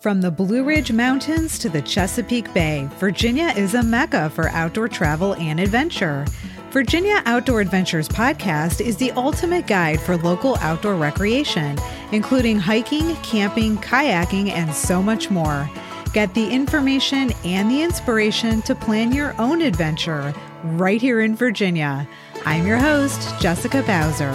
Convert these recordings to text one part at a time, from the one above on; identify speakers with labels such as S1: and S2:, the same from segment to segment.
S1: From the Blue Ridge Mountains to the Chesapeake Bay, Virginia is a mecca for outdoor travel and adventure. Virginia Outdoor Adventures podcast is the ultimate guide for local outdoor recreation, including hiking, camping, kayaking, and so much more. Get the information and the inspiration to plan your own adventure right here in Virginia. I'm your host, Jessica Bowser.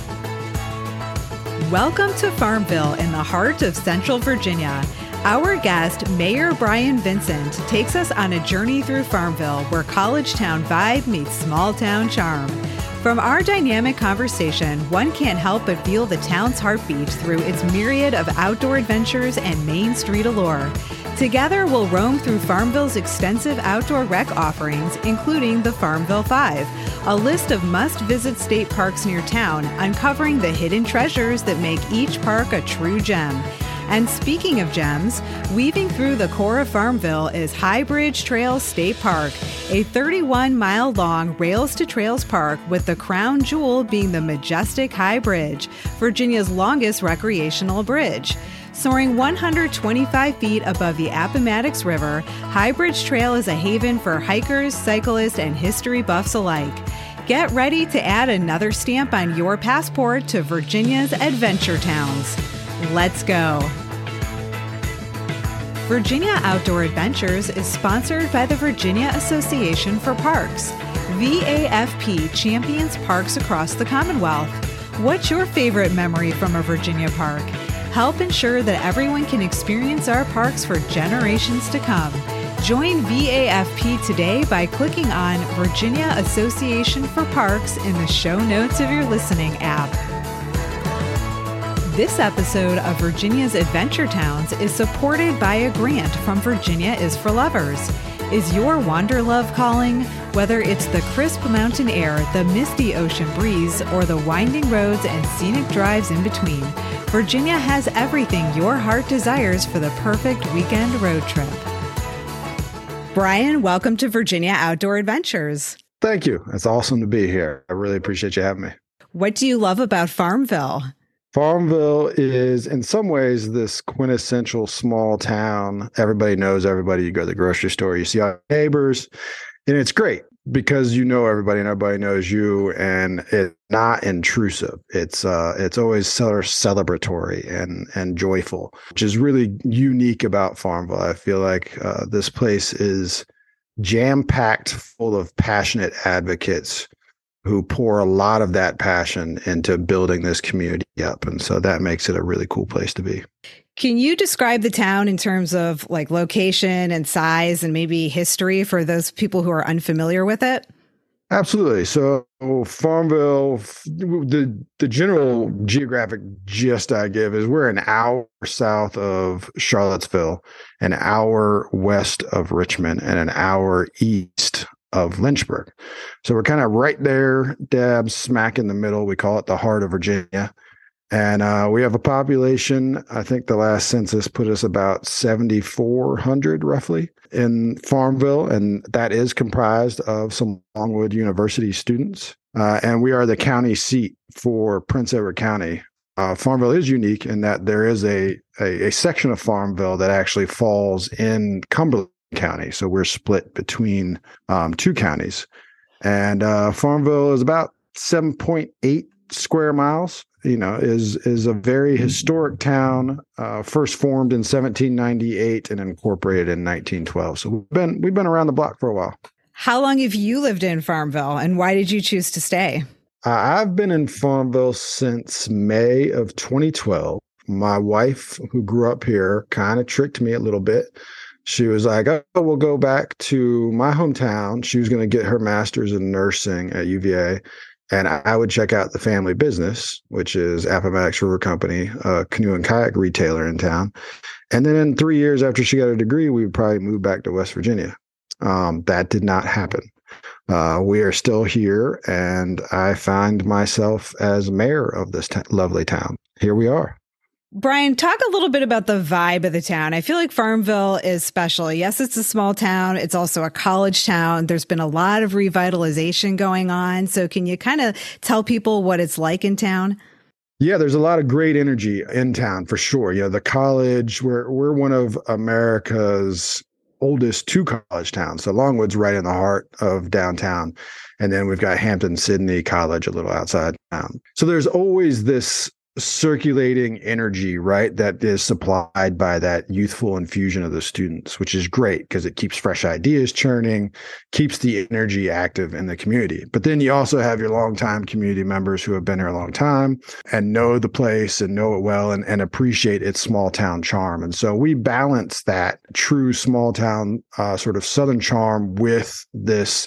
S1: Welcome to Farmville in the heart of Central Virginia. Our guest, Mayor Brian Vincent, takes us on a journey through Farmville where college town vibe meets small town charm. From our dynamic conversation, one can't help but feel the town's heartbeat through its myriad of outdoor adventures and Main Street allure. Together, we'll roam through Farmville's extensive outdoor rec offerings, including the Farmville 5, a list of must-visit state parks near town, uncovering the hidden treasures that make each park a true gem. And speaking of gems, weaving through the core of Farmville is High Bridge Trails State Park, a 31-mile-long rails-to-trails park with the crown jewel being the majestic High Bridge, Virginia's longest recreational bridge. Soaring 125 feet above the Appomattox River, High Bridge Trail is a haven for hikers, cyclists, and history buffs alike. Get ready to add another stamp on your passport to Virginia's adventure towns. Let's go. Virginia Outdoor Adventures is sponsored by the Virginia Association for Parks. VAFP champions parks across the Commonwealth. What's your favorite memory from a Virginia park? Help ensure that everyone can experience our parks for generations to come. Join VAFP today by clicking on Virginia Association for Parks in the show notes of your listening app. This episode of Virginia's Adventure Towns is supported by a grant from Virginia is for Lovers. Is your wanderlove calling? Whether it's the crisp mountain air, the misty ocean breeze, or the winding roads and scenic drives in between, Virginia has everything your heart desires for the perfect weekend road trip. Brian, welcome to Virginia Outdoor Adventures.
S2: Thank you. It's awesome to be here. I really appreciate you having me.
S1: What do you love about Farmville?
S2: Farmville is, in some ways, this quintessential small town. Everybody knows everybody. You go to the grocery store, you see our neighbors, and it's great because you know everybody and everybody knows you, and it's not intrusive. It's always celebratory and joyful, which is really unique about Farmville. I feel like this place is jam-packed full of passionate advocates who pour a lot of that passion into building this community up. And so that makes it a really cool place to be.
S1: Can you describe the town in terms of like location and size and maybe history for those people who are unfamiliar with it?
S2: Absolutely. So Farmville, the general geographic gist I give is we're an hour south of Charlottesville, an hour west of Richmond, and an hour east of Lynchburg. So we're kind of right there, dab smack in the middle. We call it the heart of Virginia. And we have a population, I think the last census put us about 7,400 roughly in Farmville. And that is comprised of some Longwood University students. And we are the county seat for Prince Edward County. Farmville is unique in that there is a section of Farmville that actually falls in Cumberland County. So we're split between two counties. And Farmville is about 7.8 square miles, is a very historic town, first formed in 1798 and incorporated in 1912. So we've been around the block for a while.
S1: How long have you lived in Farmville and why did you choose to stay?
S2: I've been in Farmville since May of 2012. My wife, who grew up here, kind of tricked me a little bit. She was like, oh, we'll go back to my hometown. She was going to get her master's in nursing at UVA. And I would check out the family business, which is Appomattox River Company, a canoe and kayak retailer in town. And then in 3 years after she got her degree, we would probably move back to West Virginia. That did not happen. We are still here, and I find myself as mayor of this lovely town. Here we are.
S1: Brian, talk a little bit about the vibe of the town. I feel like Farmville is special. Yes, it's a small town. It's also a college town. There's been a lot of revitalization going on. So can you kind of tell people what it's like in town?
S2: Yeah, there's a lot of great energy in town for sure. The college, we're one of America's oldest two college towns. So Longwood's right in the heart of downtown. And then we've got Hampton-Sydney College a little outside town. So there's always this circulating energy, right, that is supplied by that youthful infusion of the students, which is great because it keeps fresh ideas churning, keeps the energy active in the community. But then you also have your longtime community members who have been here a long time and know the place and know it well and appreciate its small town charm. And so we balance that true small town sort of Southern charm with this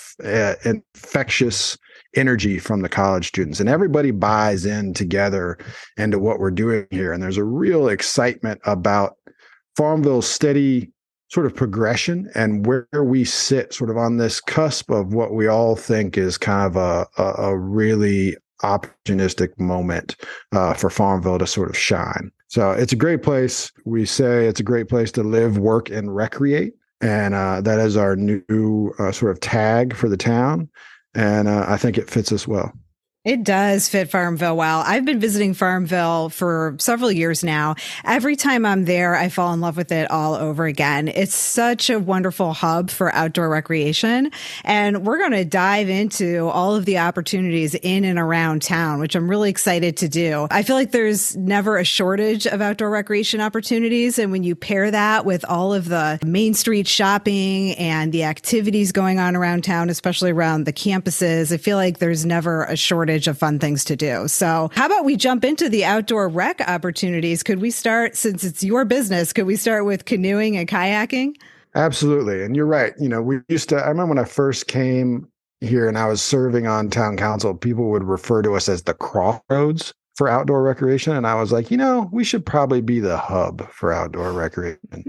S2: infectious energy from the college students, and everybody buys in together into what we're doing here. And there's a real excitement about Farmville's steady sort of progression and where we sit sort of on this cusp of what we all think is kind of a really opportunistic moment for Farmville to sort of shine. So it's a great place. We say it's a great place to live, work, and recreate. And that is our new sort of tag for the town. And I think it fits us well.
S1: It does fit Farmville well. I've been visiting Farmville for several years now. Every time I'm there, I fall in love with it all over again. It's such a wonderful hub for outdoor recreation. And we're going to dive into all of the opportunities in and around town, which I'm really excited to do. I feel like there's never a shortage of outdoor recreation opportunities. And when you pair that with all of the Main Street shopping and the activities going on around town, especially around the campuses, I feel like there's never a shortage of fun things to do. So how about we jump into the outdoor rec opportunities? Could we start, since it's your business, could we start with canoeing and kayaking?
S2: Absolutely. And you're right. I remember when I first came here and I was serving on town council, people would refer to us as the crossroads for outdoor recreation. And I was like, we should probably be the hub for outdoor recreation.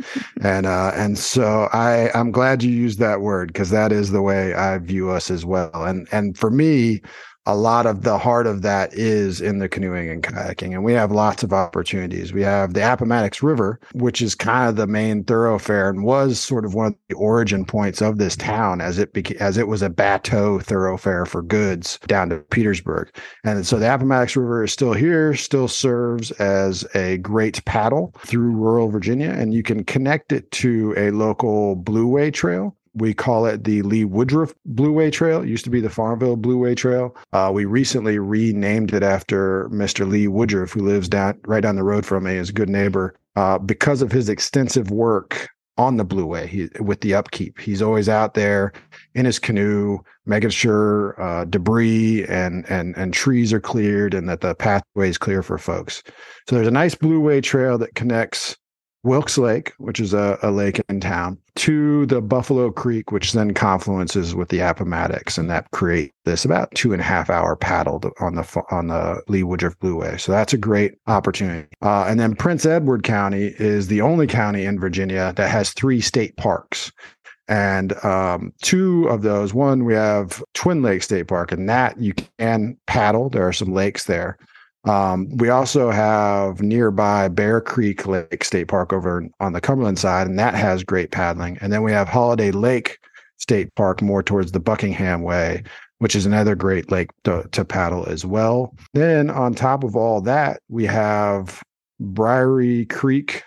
S2: And so I'm glad you used that word, because that is the way I view us as well. And for me, a lot of the heart of that is in the canoeing and kayaking. And we have lots of opportunities. We have the Appomattox River, which is kind of the main thoroughfare and was sort of one of the origin points of this town as it was a bateau thoroughfare for goods down to Petersburg. And so the Appomattox River is still here, still serves as a great paddle through rural Virginia. And you can connect it to a local Blueway trail. We call it the Lee Woodruff Blueway Trail. It used to be the Farmville Blueway Trail. We recently renamed it after Mr. Lee Woodruff, who lives right down the road from me, is a good neighbor, because of his extensive work on the Blueway with the upkeep. He's always out there in his canoe, making sure debris and trees are cleared and that the pathway is clear for folks. So there's a nice Blueway Trail that connects Wilkes Lake, which is a lake in town, to the Buffalo Creek, which then confluences with the Appomattox, and that creates this about 2.5 hour paddle on the Lee Woodruff Blueway. So that's a great opportunity. And then Prince Edward County is the only county in Virginia that has 3 state parks. And 2 of those, one, we have Twin Lake State Park, and that you can paddle. There are some lakes there. We also have nearby Bear Creek Lake State Park over on the Cumberland side, and that has great paddling. And then we have Holiday Lake State Park more towards the Buckingham Way, which is another great lake to paddle as well. Then on top of all that, we have Briery Creek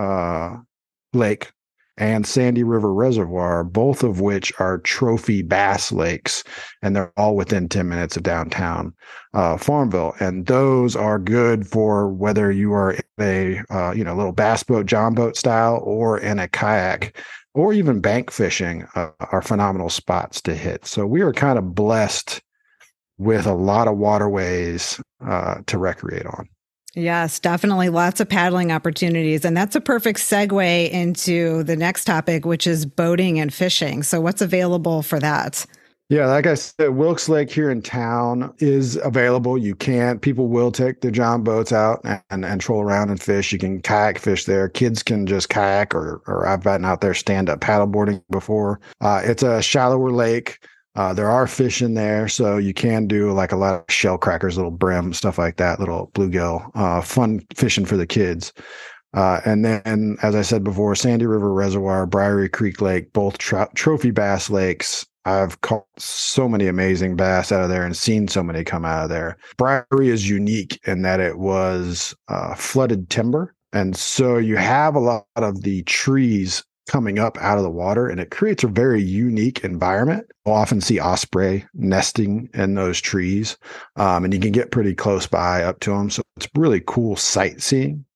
S2: Lake and Sandy River Reservoir, both of which are trophy bass lakes, and they're all within 10 minutes of downtown Farmville. And those are good for whether you are in a little bass boat, John boat style, or in a kayak, or even bank fishing are phenomenal spots to hit. So we are kind of blessed with a lot of waterways to recreate on.
S1: Yes, definitely lots of paddling opportunities. And that's a perfect segue into the next topic, which is boating and fishing. So what's available for that?
S2: Yeah, like I said, Wilkes Lake here in town is available. People will take their John boats out and troll around and fish. You can kayak fish there. Kids can just kayak, or I've been out there stand-up paddleboarding before. It's a shallower lake. There are fish in there, so you can do like a lot of shell crackers, little brim, stuff like that, little bluegill, fun fishing for the kids. And then, as I said before, Sandy River Reservoir, Briery Creek Lake, both trophy bass lakes, I've caught so many amazing bass out of there and seen so many come out of there. Briary is unique in that it was flooded timber. And so you have a lot of the trees coming up out of the water, and it creates a very unique environment. We'll often see osprey nesting in those trees, and you can get pretty close by up to them. So it's really cool sightseeing.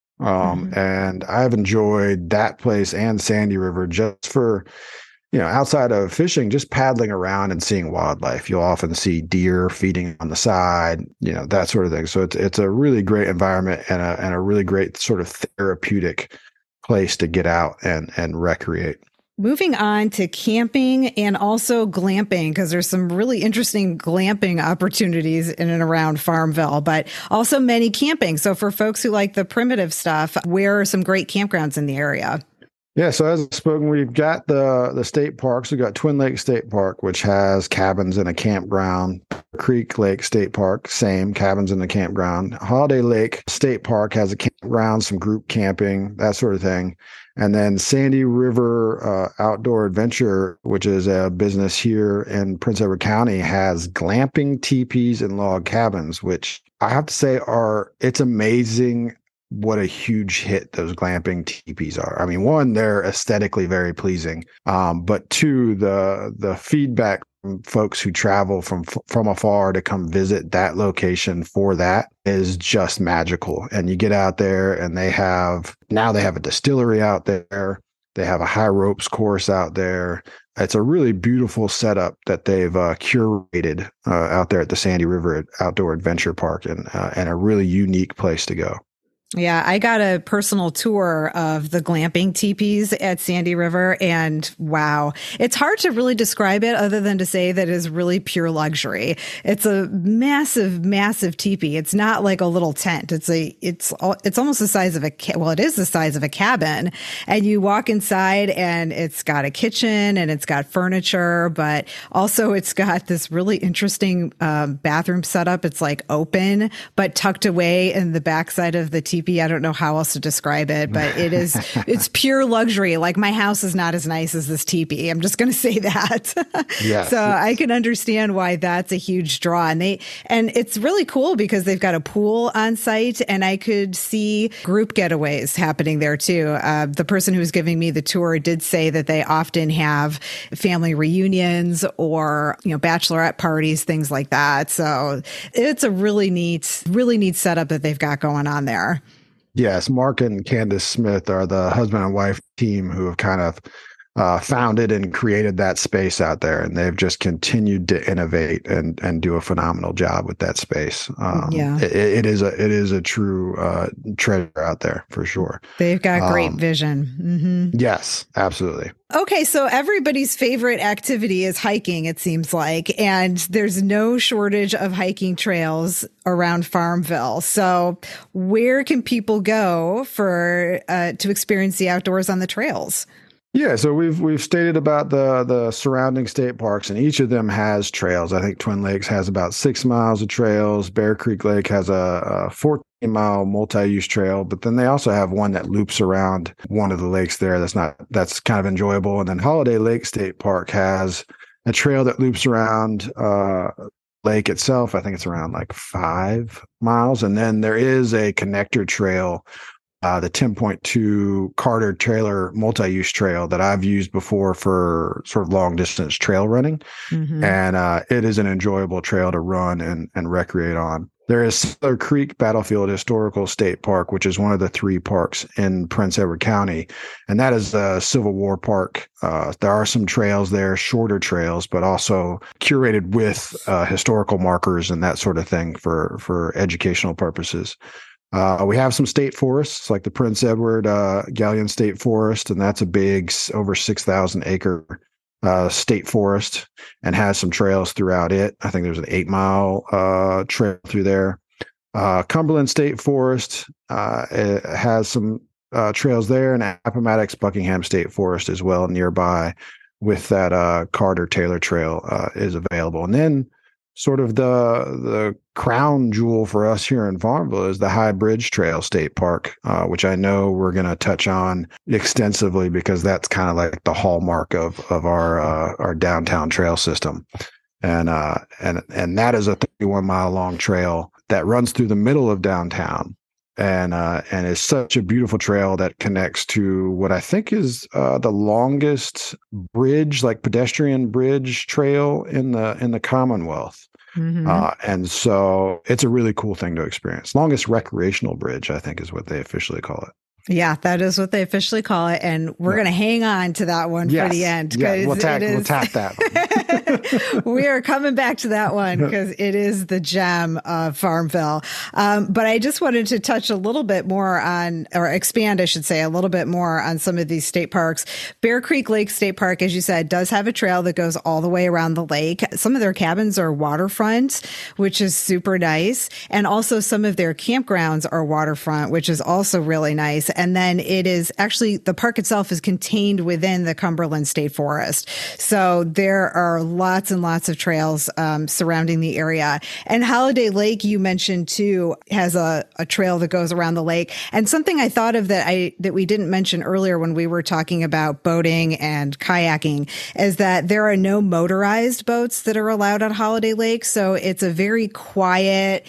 S2: And I've enjoyed that place and Sandy River just for, outside of fishing, just paddling around and seeing wildlife. You'll often see deer feeding on the side, that sort of thing. So it's a really great environment and a really great sort of therapeutic place to get out and recreate.
S1: Moving on to camping and also glamping, because there's some really interesting glamping opportunities in and around Farmville, but also many camping. So for folks who like the primitive stuff, where are some great campgrounds in the area?
S2: Yeah, so as I've spoken, we've got the state parks. We've got Twin Lake State Park, which has cabins and a campground. Creek Lake State Park, same, cabins in the campground. Holiday Lake State Park has a campground, some group camping, that sort of thing. And then Sandy River Outdoor Adventure, which is a business here in Prince Edward County, has glamping teepees and log cabins, which I have to say it's amazing what a huge hit those glamping teepees are. I mean, one, they're aesthetically very pleasing, but two, the feedback from folks who travel from afar to come visit that location for that is just magical. And you get out there, and they have a distillery out there. They have a high ropes course out there. It's a really beautiful setup that they've curated out there at the Sandy River Outdoor Adventure Park, and a really unique place to go.
S1: Yeah, I got a personal tour of the glamping teepees at Sandy River, and wow, it's hard to really describe it other than to say that it is really pure luxury. It's a massive, massive teepee. It's not like a little tent. It's almost the size of it is the size of a cabin. And you walk inside, and it's got a kitchen and it's got furniture, but also it's got this really interesting bathroom setup. It's like open, but tucked away in the backside of the teepee. I don't know how else to describe it, but it's pure luxury. Like, my house is not as nice as this teepee. I'm just going to say that.
S2: Yes.
S1: So I can understand why that's a huge draw. And it's really cool because they've got a pool on site, and I could see group getaways happening there too. The person who was giving me the tour did say that they often have family reunions or, bachelorette parties, things like that. So it's a really neat setup that they've got going on there.
S2: Yes, Mark and Candace Smith are the husband and wife team who have kind of founded and created that space out there, and they've just continued to innovate and do a phenomenal job with that space. It is a true treasure out there for sure.
S1: They've got great vision. Mm-hmm.
S2: Yes, absolutely.
S1: Okay, so everybody's favorite activity is hiking, it seems like, and there's no shortage of hiking trails around Farmville. So where can people go to experience the outdoors on the trails?
S2: Yeah, so we've stated about the surrounding state parks, and each of them has trails. I think Twin Lakes has about 6 miles of trails. Bear Creek Lake has a 14-mile multi-use trail, but then they also have one that loops around one of the lakes there. That's kind of enjoyable. And then Holiday Lake State Park has a trail that loops around lake itself. I think it's around like 5 miles, and then there is a connector trail. The 10.2 Carter Trailer multi-use trail that I've used before for sort of long distance trail running. Mm-hmm. And it is an enjoyable trail to run and recreate on. There is Sailor Creek Battlefield Historical State Park, which is one of the 3 parks in Prince Edward County. And that is a Civil War park. There are some trails there, shorter trails, but also curated with historical markers and that sort of thing for educational purposes. We have some state forests like the Prince Edward Galleon State Forest, and that's a big over 6,000 acre state forest and has some trails throughout it. I think there's an 8-mile trail through there. Cumberland State Forest it has some trails there, and Appomattox Buckingham State Forest as well nearby with that Carter Taylor Trail is available. And then sort of the crown jewel for us here in Farmville is the High Bridge Trail State Park, which I know we're going to touch on extensively because that's kind of like the hallmark of our downtown trail system. And that is a 31-mile long trail that runs through the middle of downtown. And is such a beautiful trail that connects to what I think is the longest bridge, like pedestrian bridge trail in the Commonwealth. And so it's a really cool thing to experience. Longest recreational bridge, I think, is what they officially call it.
S1: Yeah, that is what they officially call it. And we're going to hang on to that one for the end.
S2: Yeah, we'll tap that one.
S1: We are coming back to that one because it is the gem of Farmville. But I just wanted to touch a little bit more on, or expand, I should say, a little bit more on some of these state parks. Bear Creek Lake State Park, as you said, does have a trail that goes all the way around the lake. Some of their cabins are waterfront, which is super nice. And also some of their campgrounds are waterfront, which is also really nice. And then it is actually, the park itself is contained within the Cumberland State Forest. So there are lots and lots of trails surrounding the area. And Holiday Lake, you mentioned too, has a trail that goes around the lake. And something I thought of that we didn't mention earlier when we were talking about boating and kayaking is that there are no motorized boats that are allowed at Holiday Lake. So it's a very quiet,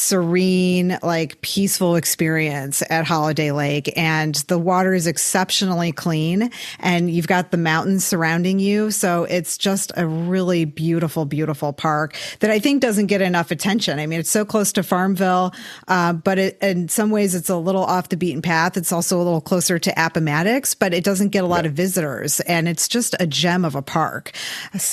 S1: serene, like peaceful experience at Holiday Lake. And the water is exceptionally clean and you've got the mountains surrounding you. So it's just a really beautiful, beautiful park that I think doesn't get enough attention. I mean, it's so close to Farmville, but in some ways it's a little off the beaten path. It's also a little closer to Appomattox, but it doesn't get a lot of visitors and it's just a gem of a park. So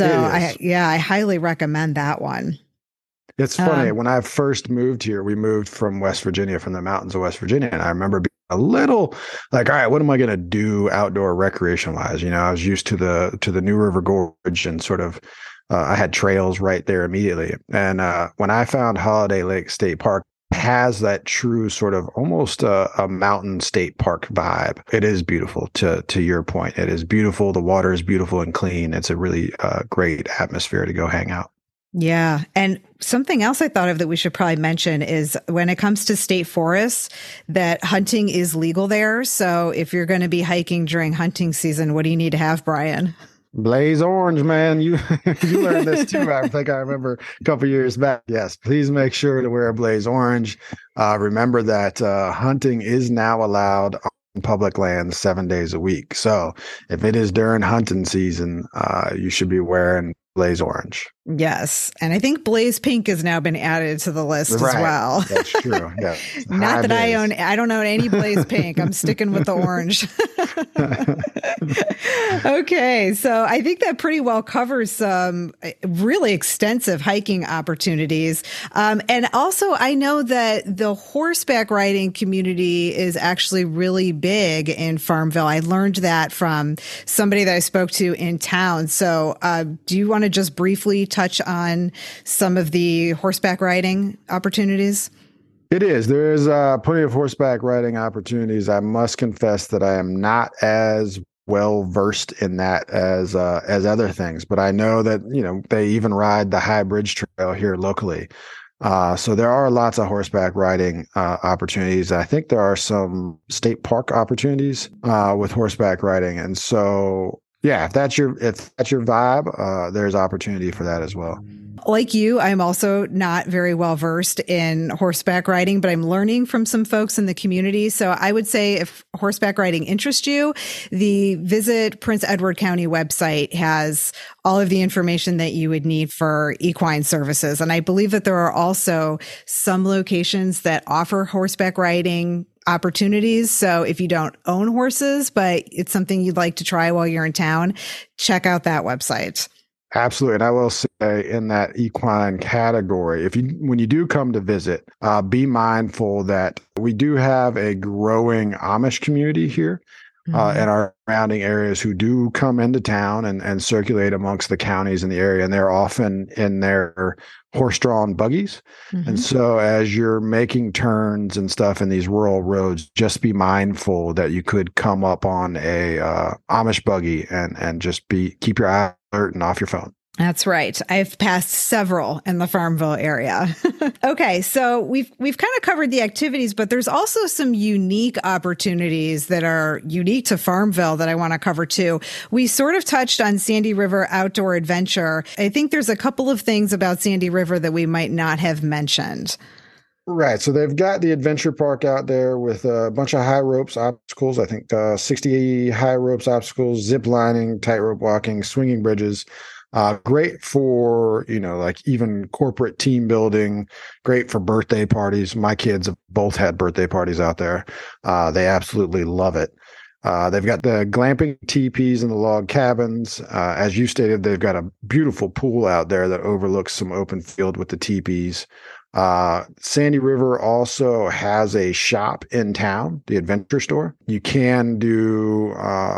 S1: I highly recommend that one.
S2: It's funny. When I first moved here, we moved from West Virginia, from the mountains of West Virginia. And I remember being a little like, all right, what am I going to do outdoor recreation wise? You know, I was used to the New River Gorge and sort of, I had trails right there immediately. And when I found Holiday Lake State Park, has that true sort of almost a mountain state park vibe. It is beautiful to your point. It is beautiful. The water is beautiful and clean. It's a really great atmosphere to go hang out.
S1: Yeah. And something else I thought of that we should probably mention is when it comes to state forests, that hunting is legal there. So if you're going to be hiking during hunting season, what do you need to have, Brian?
S2: Blaze orange, man. You learned this too. I think I remember a couple years back. Yes, please make sure to wear a blaze orange. Remember that hunting is now allowed on public lands 7 days a week. So if it is during hunting season, you should be wearing blaze orange.
S1: Yes. And I think blaze pink has now been added to the list as well.
S2: That's true. Yeah.
S1: Not that I don't own any blaze pink. I'm sticking with the orange. Okay. So I think that pretty well covers some really extensive hiking opportunities. And also I know that the horseback riding community is actually really big in Farmville. I learned that from somebody that I spoke to in town. So do you want to just briefly touch on some of the horseback riding opportunities?
S2: It is. There is plenty of horseback riding opportunities. I must confess that I am not as well versed in that as other things, but I know that, you know, they even ride the High Bridge Trail here locally. So there are lots of horseback riding opportunities. I think there are some state park opportunities with horseback riding, and so yeah, if that's your vibe, there's opportunity for that as well.
S1: Like you, I'm also not very well versed in horseback riding, but I'm learning from some folks in the community. So I would say if horseback riding interests you, the Visit Prince Edward County website has all of the information that you would need for equine services. And I believe that there are also some locations that offer horseback riding opportunities. So if you don't own horses, but it's something you'd like to try while you're in town, check out that website.
S2: Absolutely. And I will say in that equine category, when you do come to visit, be mindful that we do have a growing Amish community here in our surrounding areas who do come into town and circulate amongst the counties in the area. And they're often in their horse-drawn buggies. And so as you're making turns and stuff in these rural roads, just be mindful that you could come up on a Amish buggy and just keep your eye alert and off your phone.
S1: That's right. I've passed several in the Farmville area. Okay, so we've kind of covered the activities, but there's also some unique opportunities that are unique to Farmville that I want to cover too. We sort of touched on Sandy River Outdoor Adventure. I think there's a couple of things about Sandy River that we might not have mentioned.
S2: Right. So they've got the adventure park out there with a bunch of high ropes obstacles. I think 60 high ropes obstacles, zip lining, tightrope walking, swinging bridges. Great for, like even corporate team building, great for birthday parties. My kids have both had birthday parties out there. They absolutely love it. They've got the glamping teepees and the log cabins. As you stated, they've got a beautiful pool out there that overlooks some open field with the teepees. Sandy River also has a shop in town, the Adventure Store. You can do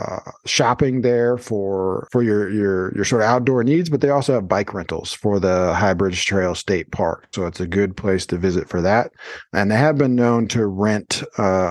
S2: shopping there for your sort of outdoor needs, but they also have bike rentals for the High Bridge Trail State Park. So it's a good place to visit for that. And they have been known to rent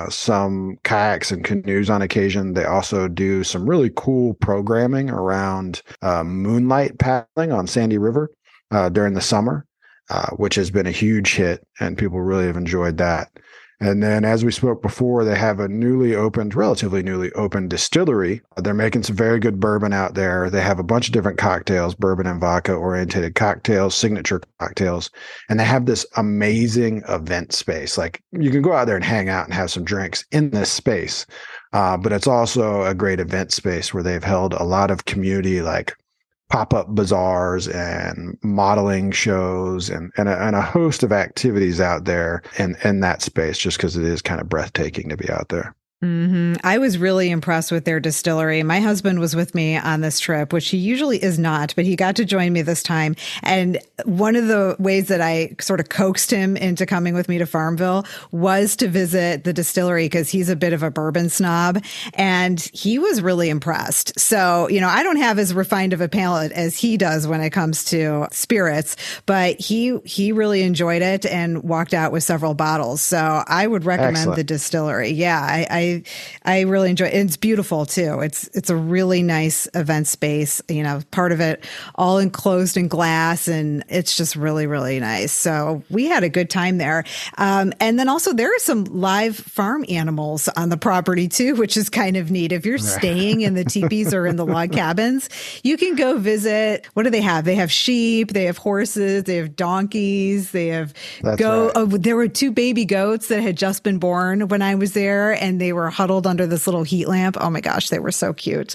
S2: some kayaks and canoes on occasion. They also do some really cool programming around moonlight paddling on Sandy River during the summer. Which has been a huge hit, and people really have enjoyed that. And then, as we spoke before, they have a relatively newly opened distillery. They're making some very good bourbon out there. They have a bunch of different cocktails, bourbon and vodka oriented cocktails, signature cocktails. And they have this amazing event space. Like, you can go out there and hang out and have some drinks in this space. But it's also a great event space where they've held a lot of community, like pop-up bazaars and modeling shows and a host of activities out there in that space, just because it is kind of breathtaking to be out there.
S1: Mm-hmm. I was really impressed with their distillery. My husband was with me on this trip, which he usually is not, but he got to join me this time. And one of the ways that I sort of coaxed him into coming with me to Farmville was to visit the distillery, because he's a bit of a bourbon snob, and he was really impressed. So, I don't have as refined of a palate as he does when it comes to spirits, but he really enjoyed it and walked out with several bottles. So I would recommend the distillery. Yeah, I really enjoy it. It's beautiful too. It's a really nice event space, part of it all enclosed in glass, and it's just really, really nice. So we had a good time there. And then also there are some live farm animals on the property too, which is kind of neat. If you're staying in the teepees or in the log cabins, you can go visit. What do they have? They have sheep, they have horses, they have donkeys, they have there were 2 baby goats that had just been born when I was there, and they were huddled under this little heat lamp. Oh my gosh, they were so cute.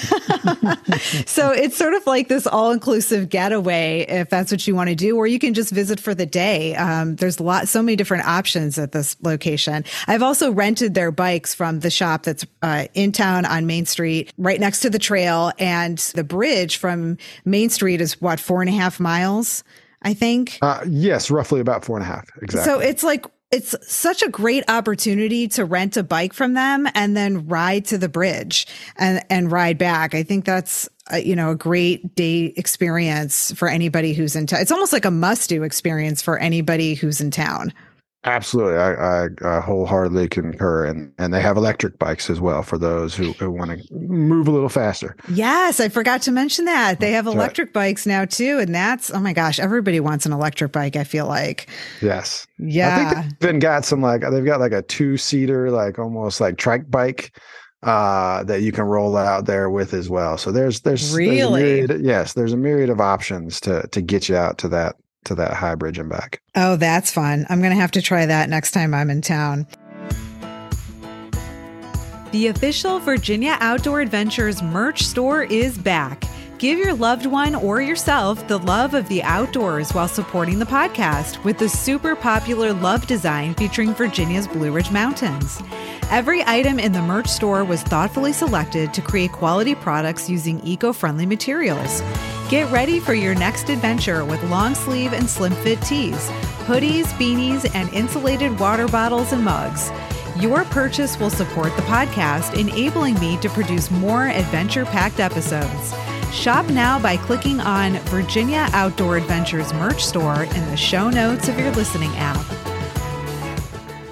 S1: So it's sort of like this all-inclusive getaway if that's what you want to do, or you can just visit for the day. There's so many different options at this location. I've also rented their bikes from the shop that's in town on Main Street, right next to the trail. And the bridge from Main Street is 4.5 miles, I think.
S2: Yes, roughly about 4.5. Exactly. So
S1: it's such a great opportunity to rent a bike from them and then ride to the bridge and ride back. I think that's a great day experience for anybody who's in town. It's almost like a must-do experience for anybody who's in town.
S2: Absolutely. I wholeheartedly concur. And they have electric bikes as well for those who want to move a little faster. Yes,
S1: I forgot to mention that. They have electric bikes now too. And that's, oh my gosh, everybody wants an electric bike, I feel like.
S2: Yes.
S1: Yeah.
S2: I think they've even got they've got like a 2-seater, like almost like trike bike that you can roll out there with as well. So there's
S1: really,
S2: there's a myriad of options to get you out to that High Bridge and back.
S1: Oh, that's fun. I'm going to have to try that next time I'm in town. The official Virginia Outdoor Adventures merch store is back. Give your loved one or yourself the love of the outdoors while supporting the podcast with the super popular Love design featuring Virginia's Blue Ridge Mountains. Every item in the merch store was thoughtfully selected to create quality products using eco-friendly materials. Get ready for your next adventure with long sleeve and slim fit tees, hoodies, beanies, and insulated water bottles and mugs. Your purchase will support the podcast, enabling me to produce more adventure-packed episodes. Shop now by clicking on Virginia Outdoor Adventures merch store in the show notes of your listening app.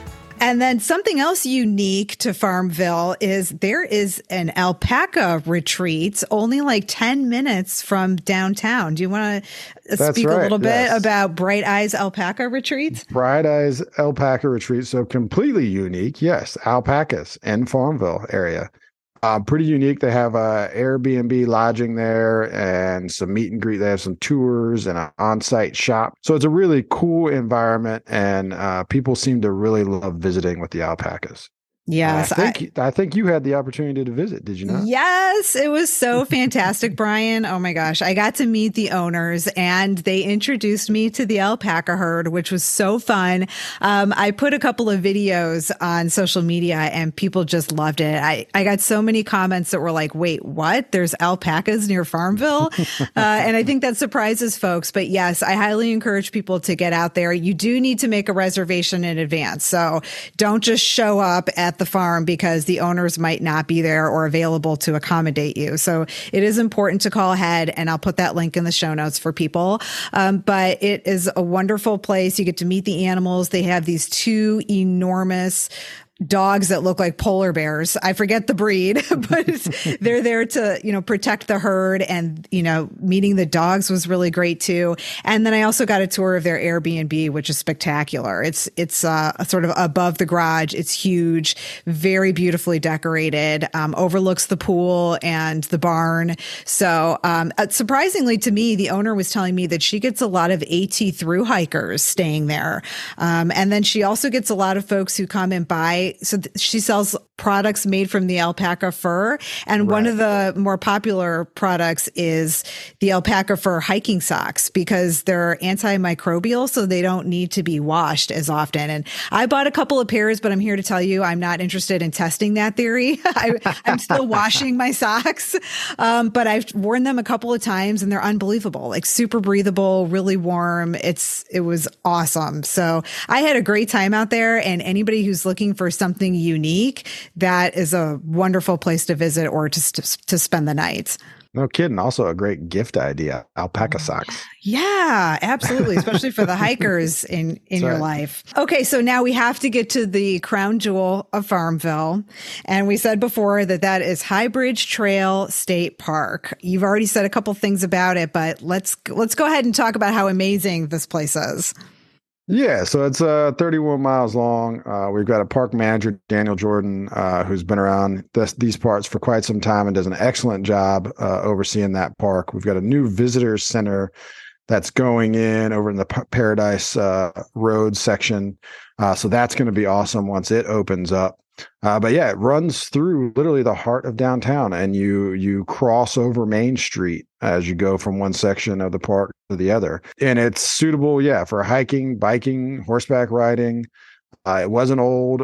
S1: And then something else unique to Farmville is there is an alpaca retreat only like 10 minutes from downtown. Do you want to speak a little bit about Bright Eyes Alpaca Retreats?
S2: Bright Eyes Alpaca Retreat. So completely unique. Yes. Alpacas in Farmville area. Pretty unique. They have Airbnb lodging there and some meet and greet. They have some tours and an on-site shop. So it's a really cool environment, and people seem to really love visiting with the alpacas.
S1: Yes.
S2: I think you had the opportunity to visit, did you not?
S1: Yes, it was so fantastic, Brian. Oh my gosh. I got to meet the owners and they introduced me to the alpaca herd, which was so fun. I put a couple of videos on social media and people just loved it. I got so many comments that were like, wait, what? There's alpacas near Farmville? And I think that surprises folks. But yes, I highly encourage people to get out there. You do need to make a reservation in advance. So don't just show up at the farm because the owners might not be there or available to accommodate you. So it is important to call ahead, and I'll put that link in the show notes for people. But it is a wonderful place. You get to meet the animals. They have these two enormous dogs that look like polar bears. I forget the breed, but they're there to, protect the herd, and, meeting the dogs was really great too. And then I also got a tour of their Airbnb, which is spectacular. It's sort of above the garage. It's huge, very beautifully decorated, overlooks the pool and the barn. So, surprisingly to me, the owner was telling me that she gets a lot of AT through hikers staying there. And then she also gets a lot of folks who come and buy. So she sells products made from the alpaca fur. And one of the more popular products is the alpaca fur hiking socks, because they're antimicrobial, so they don't need to be washed as often. And I bought a couple of pairs, but I'm here to tell you, I'm not interested in testing that theory. I'm still washing my socks. But I've worn them a couple of times and they're unbelievable, like super breathable, really warm. It was awesome. So I had a great time out there, and anybody who's looking for something unique, that is a wonderful place to visit or to spend the night.
S2: No kidding. Also a great gift idea, alpaca socks.
S1: Yeah, absolutely. Especially for the hikers in your life. Okay. So now we have to get to the crown jewel of Farmville. And we said before that is High Bridge Trail State Park. You've already said a couple things about it, but let's go ahead and talk about how amazing this place is.
S2: Yeah, so it's 31 miles long. We've got a park manager, Daniel Jordan, who's been around these parts for quite some time and does an excellent job overseeing that park. We've got a new visitor center that's going in over in the Paradise Road section. So that's going to be awesome once it opens up. But yeah, it runs through literally the heart of downtown, and you cross over Main Street as you go from one section of the park to the other. And it's suitable, for hiking, biking, horseback riding. It was an old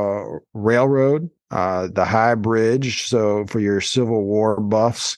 S2: railroad, the High Bridge. So for your Civil War buffs,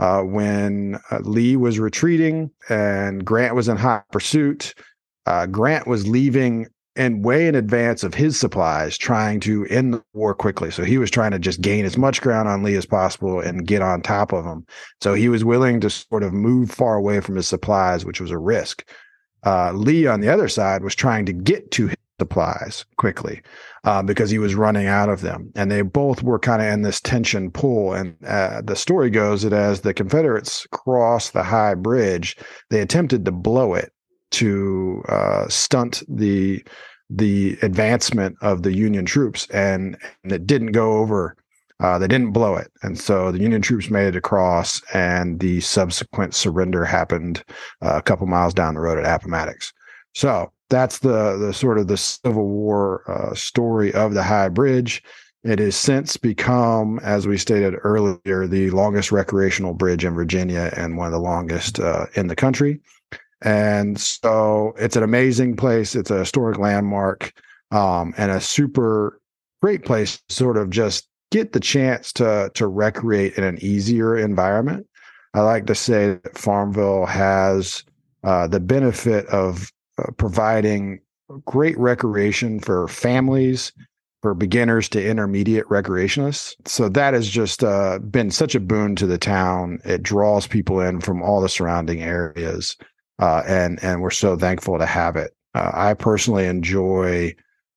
S2: when Lee was retreating and Grant was in hot pursuit, Grant was leaving way in advance of his supplies, trying to end the war quickly. So he was trying to just gain as much ground on Lee as possible and get on top of him. So he was willing to sort of move far away from his supplies, which was a risk. Lee, on the other side, was trying to get to his supplies quickly because he was running out of them. And they both were kind of in this tension pull. And the story goes that as the Confederates crossed the High Bridge, they attempted to blow it to stunt the advancement of the Union troops, and it didn't go over. They didn't blow it, and so the Union troops made it across, and the subsequent surrender happened a couple miles down the road at Appomattox. So that's the sort of the Civil War story of the High Bridge. It has since become, as we stated earlier, the longest recreational bridge in Virginia and one of the longest in the country. And so it's an amazing place. It's a historic landmark, and a super great place to sort of just get the chance to recreate in an easier environment. I like to say that Farmville has the benefit of providing great recreation for families, for beginners to intermediate recreationists. So that has just been such a boon to the town. It draws people in from all the surrounding areas. And we're so thankful to have it. I personally enjoy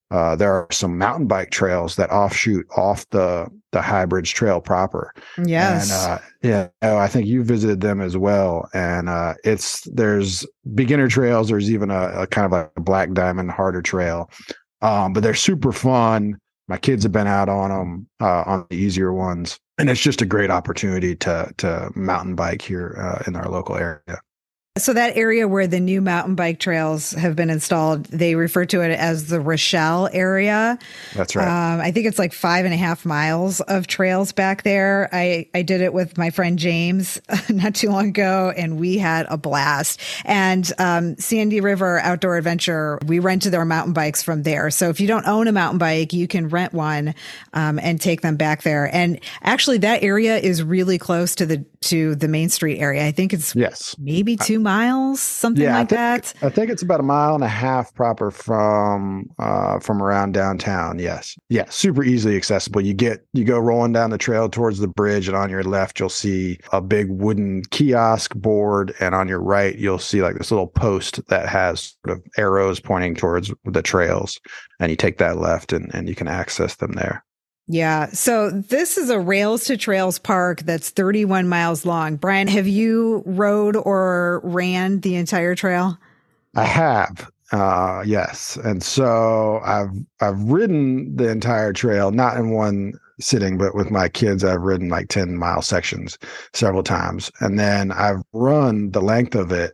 S2: there are some mountain bike trails that offshoot off the High Bridge Trail proper.
S1: Yes.
S2: And yeah, I think you visited them as well. And there's beginner trails. There's even a kind of like a Black Diamond harder trail, but they're super fun. My kids have been out on them on the easier ones, and it's just a great opportunity to mountain bike here in our local area.
S1: So that area where the new mountain bike trails have been installed, they refer to it as the Rochelle area.
S2: That's right.
S1: I think it's like 5.5 miles of trails back there. I did it with my friend James not too long ago, and we had a blast. And Sandy River Outdoor Adventure, we rented our mountain bikes from there. So if you don't own a mountain bike, you can rent one and take them back there. And actually, that area is really close to the Main Street area. I think it's maybe 2 miles, something like that.
S2: I think it's about 1.5 miles proper from around downtown. Yes. Yeah. Super easily accessible. You go rolling down the trail towards the bridge, and on your left, you'll see a big wooden kiosk board. And on your right, you'll see like this little post that has sort of arrows pointing towards the trails. And you take that left and you can access them there.
S1: Yeah. So this is a Rails to Trails park that's 31 miles long. Brian, have you rode or ran the entire trail?
S2: I have. Yes. And so I've ridden the entire trail, not in one sitting, but with my kids, I've ridden like 10-mile sections several times. And then I've run the length of it.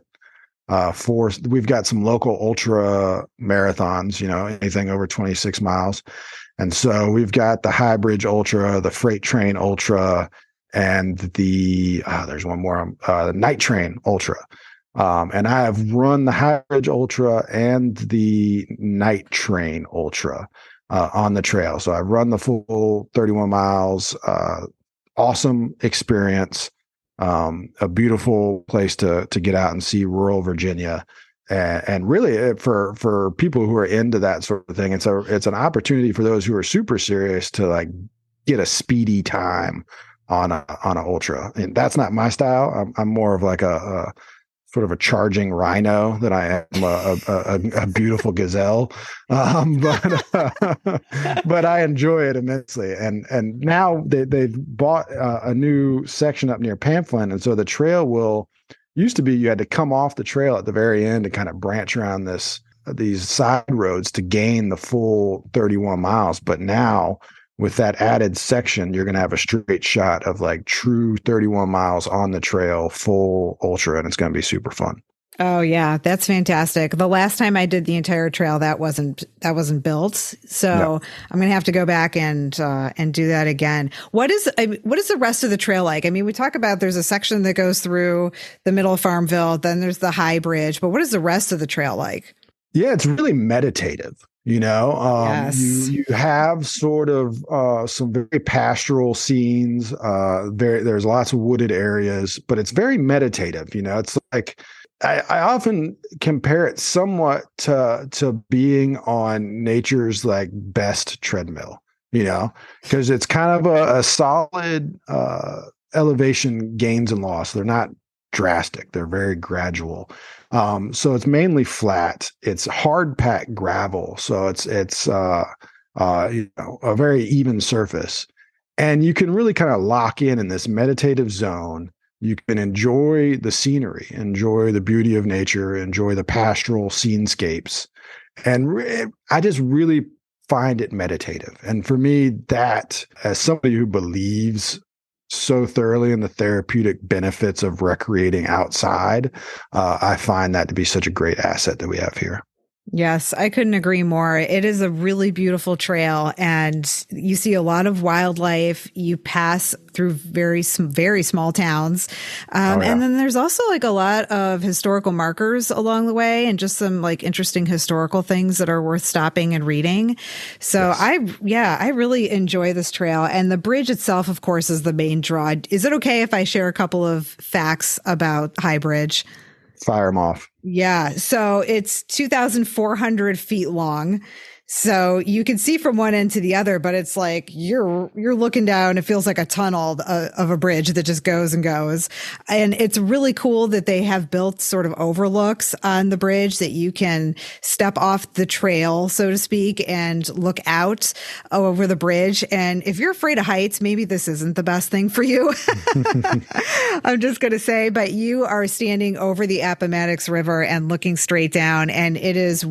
S2: We've got some local ultra marathons, anything over 26 miles. And so we've got the High Bridge Ultra, the Freight Train Ultra, and there's one more, the Night Train Ultra. And I have run the High Bridge Ultra and the Night Train Ultra on the trail. So I've run the full 31 miles. Awesome experience. A beautiful place to get out and see rural Virginia. And really, for people who are into that sort of thing, it's an opportunity for those who are super serious to like get a speedy time on a ultra. And that's not my style. I'm more of like a sort of a charging rhino than I am a beautiful gazelle. But I enjoy it immensely. And now they've bought a new section up near Pamphlet, and so the trail used to be you had to come off the trail at the very end and kind of branch around these side roads to gain the full 31 miles. But now with that added section, you're going to have a straight shot of like true 31 miles on the trail, full ultra, and it's going to be super fun.
S1: Oh yeah, that's fantastic. The last time I did the entire trail, that wasn't built. So no. I'm going to have to go back and do that again. What is the rest of the trail like? I mean, we talk about there's a section that goes through the middle of Farmville, then there's the High Bridge, but what is the rest of the trail like? Yeah,
S2: it's really meditative.
S1: Yes.
S2: You have sort of some very pastoral scenes. There's lots of wooded areas, but it's very meditative. It's like I often compare it somewhat to being on nature's like best treadmill. Because it's kind of a solid elevation gains and loss. They're not drastic. They're very gradual. So it's mainly flat. It's hard packed gravel. So it's a very even surface, and you can really kind of lock in this meditative zone. You can enjoy the scenery, enjoy the beauty of nature, enjoy the pastoral scenescapes. And I just really find it meditative. And for me, that, as somebody who believes so thoroughly in the therapeutic benefits of recreating outside, I find that to be such a great asset that we have here.
S1: Yes, I couldn't agree more. It is a really beautiful trail, and you see a lot of wildlife. You pass through very small towns. And then there's also like a lot of historical markers along the way, and just some like interesting historical things that are worth stopping and reading. So yes. I really enjoy this trail, and the bridge itself, of course, is the main draw. Is it okay if I share a couple of facts about High Bridge?
S2: Fire them off.
S1: Yeah. So it's 2,400 feet long. So you can see from one end to the other, but it's like you're looking down. It feels like a tunnel of a bridge that just goes and goes. And it's really cool that they have built sort of overlooks on the bridge that you can step off the trail, so to speak, and look out over the bridge. And if you're afraid of heights, maybe this isn't the best thing for you. I'm just going to say, but you are standing over the Appomattox River and looking straight down, and it is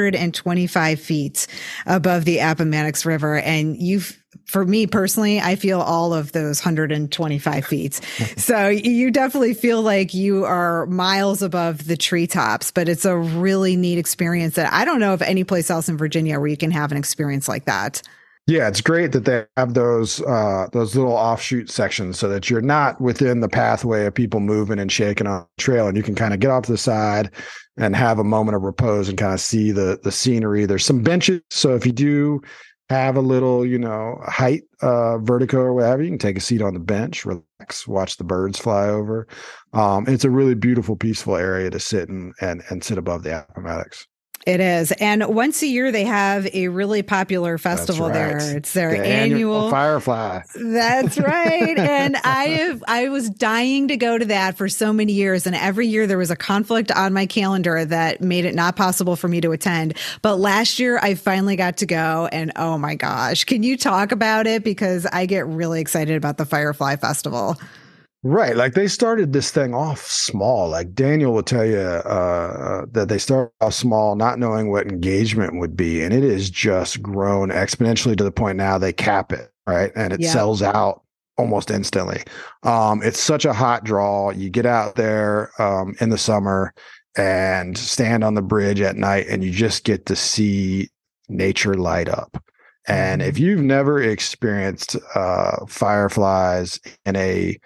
S1: 125 feet above the Appomattox River. And for me personally, I feel all of those 125 feet. So you definitely feel like you are miles above the treetops, but it's a really neat experience that I don't know of any place else in Virginia where you can have an experience like that.
S2: Yeah, it's great that they have those little offshoot sections so that you're not within the pathway of people moving and shaking on the trail, and you can kind of get off to the side and have a moment of repose and kind of see the scenery. There's some benches, so if you do have a little, height, vertigo or whatever, you can take a seat on the bench, relax, watch the birds fly over. It's a really beautiful, peaceful area to sit and sit above the Appomattox.
S1: It is. And once a year, they have a really popular festival there. It's their annual
S2: Firefly.
S1: That's right. And I was dying to go to that for so many years. And every year there was a conflict on my calendar that made it not possible for me to attend. But last year I finally got to go, and oh my gosh, can you talk about it? Because I get really excited about the Firefly Festival.
S2: Right. Like they started this thing off small. Like Daniel will tell you that they started off small, not knowing what engagement would be. And it has just grown exponentially to the point now they cap it. Right. And it sells out almost instantly. It's such a hot draw. You get out there in the summer and stand on the bridge at night, and you just get to see nature light up. And if you've never experienced fireflies in a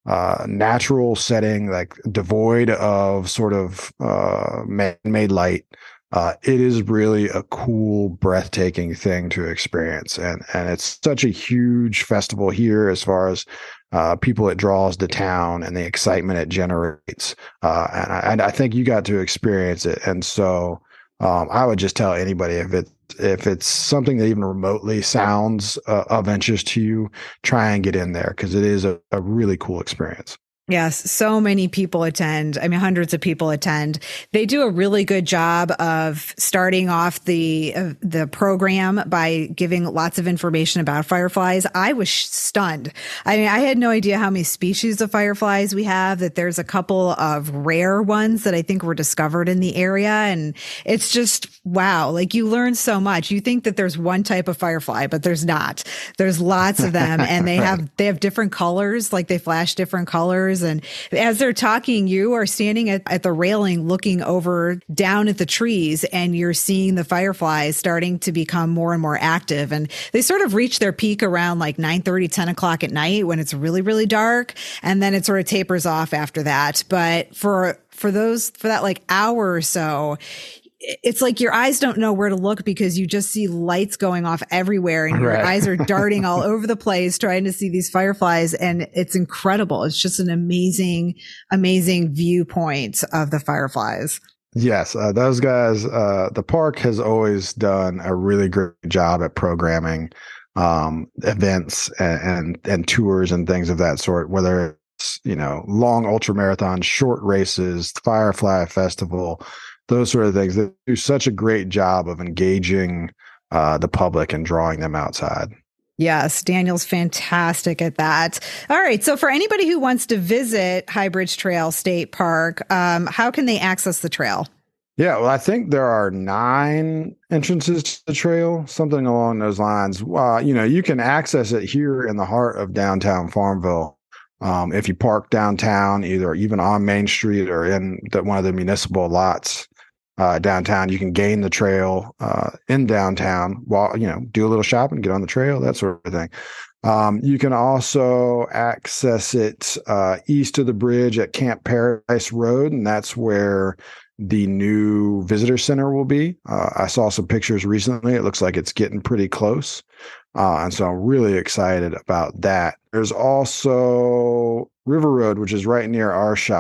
S2: natural setting, like devoid of sort of man-made light, it is really a cool, breathtaking thing to experience. And it's such a huge festival here as far as people it draws to town and the excitement it generates. And I think you got to experience it. And so I would just tell anybody, if it's something that even remotely sounds of interest to you, try and get in there, because it is a really cool experience.
S1: Yes, so many people attend. I mean, hundreds of people attend. They do a really good job of starting off the program by giving lots of information about fireflies. I was stunned. I mean, I had no idea how many species of fireflies we have, that there's a couple of rare ones that I think were discovered in the area. And it's just, wow, like you learn so much. You think that there's one type of firefly, but there's not. There's lots of them, and they have different colors, like they flash different colors. And as they're talking, you are standing at the railing looking over down at the trees, and you're seeing the fireflies starting to become more and more active. And they sort of reach their peak around like 9:30, 10 o'clock at night when it's really, really dark. And then it sort of tapers off after that. But for that like hour or so, it's like your eyes don't know where to look, because you just see lights going off everywhere, and your eyes are darting all over the place trying to see these fireflies. And it's incredible. It's just an amazing, amazing viewpoint of the fireflies.
S2: Yes, those guys, the park has always done a really great job at programming events and tours and things of that sort, whether it's, long ultra marathons, short races, Firefly Festival, those sort of things. They do such a great job of engaging the public and drawing them outside.
S1: Yes, Daniel's fantastic at that. All right. So for anybody who wants to visit High Bridge Trail State Park, how can they access the trail?
S2: Yeah, well, I think there are 9 entrances to the trail, something along those lines. You can access it here in the heart of downtown Farmville. If you park downtown, either even on Main Street or in one of the municipal lots downtown, you can gain the trail in downtown while, do a little shopping, get on the trail, that sort of thing. You can also access it east of the bridge at Camp Paradise Road, and that's where the new visitor center will be. I saw some pictures recently. It looks like it's getting pretty close. And so I'm really excited about that. There's also River Road, which is right near our shop.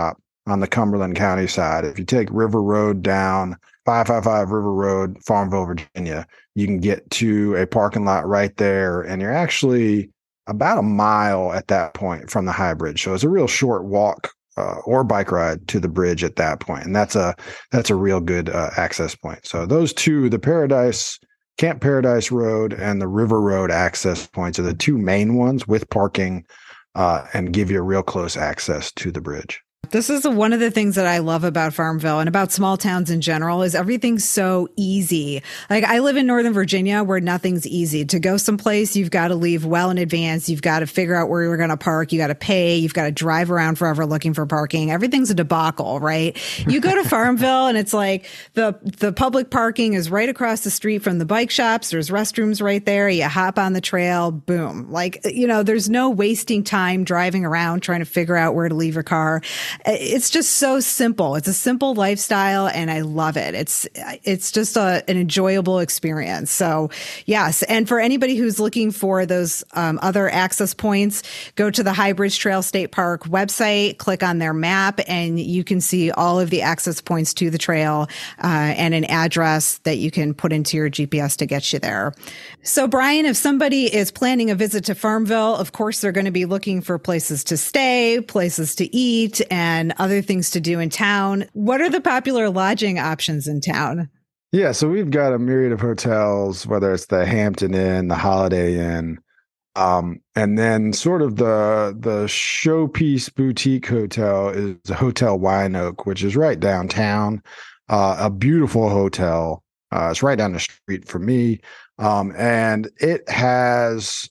S2: on the Cumberland County side. If you take River Road down 555 River Road, Farmville, Virginia, you can get to a parking lot right there, and you're actually about a mile at that point from the High Bridge. So it's a real short walk or bike ride to the bridge at that point, and that's a real good access point. So those two, the Camp Paradise Road and the River Road access points, are the two main ones with parking and give you a real close access to the bridge.
S1: This is one of the things that I love about Farmville and about small towns in general is everything's so easy. Like I live in Northern Virginia where nothing's easy. To go someplace, you've got to leave well in advance. You've got to figure out where you're going to park. You got to pay. You've got to drive around forever looking for parking. Everything's a debacle, right? You go to Farmville and it's like the public parking is right across the street from the bike shops. There's restrooms right there. You hop on the trail, boom. Like, there's no wasting time driving around trying to figure out where to leave your car. It's just so simple. It's a simple lifestyle and I love it. It's just an enjoyable experience. So yes. And for anybody who's looking for those other access points, go to the High Bridge Trail State Park website, click on their map, and you can see all of the access points to the trail and an address that you can put into your GPS to get you there. So Brian, if somebody is planning a visit to Farmville, of course, they're going to be looking for places to stay, places to eat, and other things to do in town. What are the popular lodging options in town?
S2: Yeah, so we've got a myriad of hotels, whether it's the Hampton Inn, the Holiday Inn, and then sort of the showpiece boutique hotel is Hotel Wyandotte, which is right downtown, a beautiful hotel. It's right down the street from me, and it has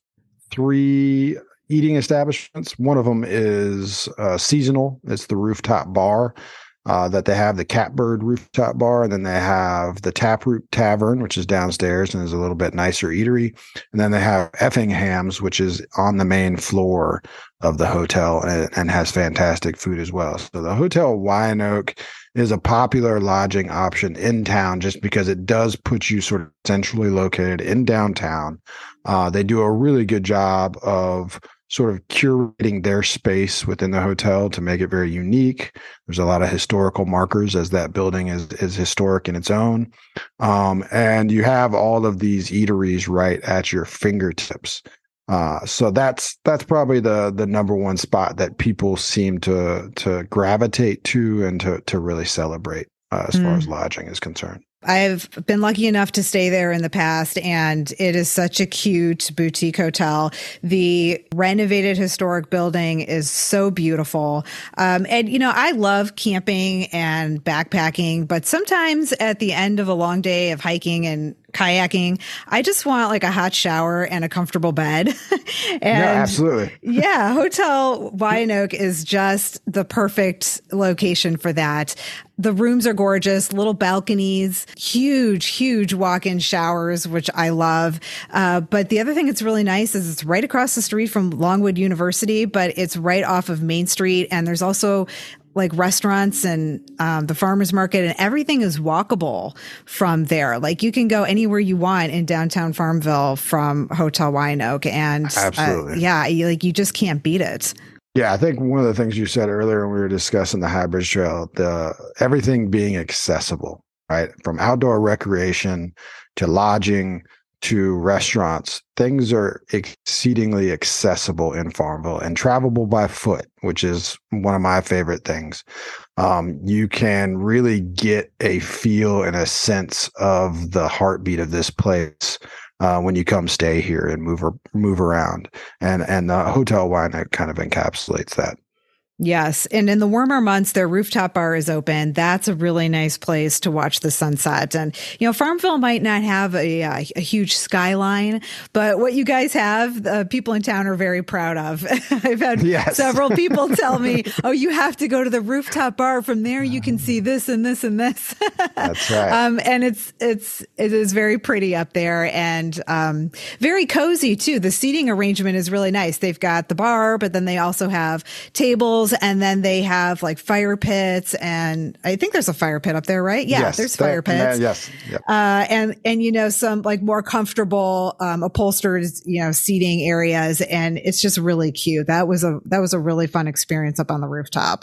S2: 3 eating establishments. One of them is seasonal. It's the rooftop bar that they have, the Catbird rooftop bar. And then they have the Taproot Tavern, which is downstairs and is a little bit nicer eatery. And then they have Effingham's, which is on the main floor of the hotel and has fantastic food as well. So the Hotel Wyandotte is a popular lodging option in town just because it does put you sort of centrally located in downtown. They do a really good job of sort of curating their space within the hotel to make it very unique. There's a lot of historical markers as that building is historic in its own. And you have all of these eateries right at your fingertips. So that's probably the number one spot that people seem to gravitate to and to really celebrate as far as lodging is concerned.
S1: I've been lucky enough to stay there in the past, and it is such a cute boutique hotel. The renovated historic building is so beautiful. And, I love camping and backpacking, but sometimes at the end of a long day of hiking and kayaking, I just want like a hot shower and a comfortable bed. And
S2: absolutely.
S1: Yeah, Hotel Wyandotte is just the perfect location for that. The rooms are gorgeous, little balconies, huge walk-in showers, which I love. But the other thing that's really nice is it's right across the street from Longwood University, but it's right off of Main Street. And there's also like restaurants and the farmers market, and everything is walkable from there. Like you can go anywhere you want in downtown Farmville from Hotel Wyandotte, and
S2: absolutely,
S1: you just can't beat it.
S2: Yeah, I think one of the things you said earlier when we were discussing the High Bridge Trail, everything being accessible, right, from outdoor recreation to lodging to restaurants, things are exceedingly accessible in Farmville and travelable by foot, which is one of my favorite things. You can really get a feel and a sense of the heartbeat of this place when you come stay here and move around. And the Hotel Wyandotte kind of encapsulates that.
S1: Yes. And in the warmer months, their rooftop bar is open. That's a really nice place to watch the sunset. And, Farmville might not have a huge skyline, but what you guys have, people in town are very proud of. I've had several people tell me, oh, you have to go to the rooftop bar. From there, you can see this and this and this.
S2: That's right.
S1: And it is very pretty up there and very cozy too. The seating arrangement is really nice. They've got the bar, but then they also have tables. And then they have like fire pits, and I think there's a fire pit up there, right? Yeah, yes, there's fire pits.
S2: Yes. Yep.
S1: And some like more comfortable upholstered seating areas, and it's just really cute. That was a really fun experience up on the rooftop.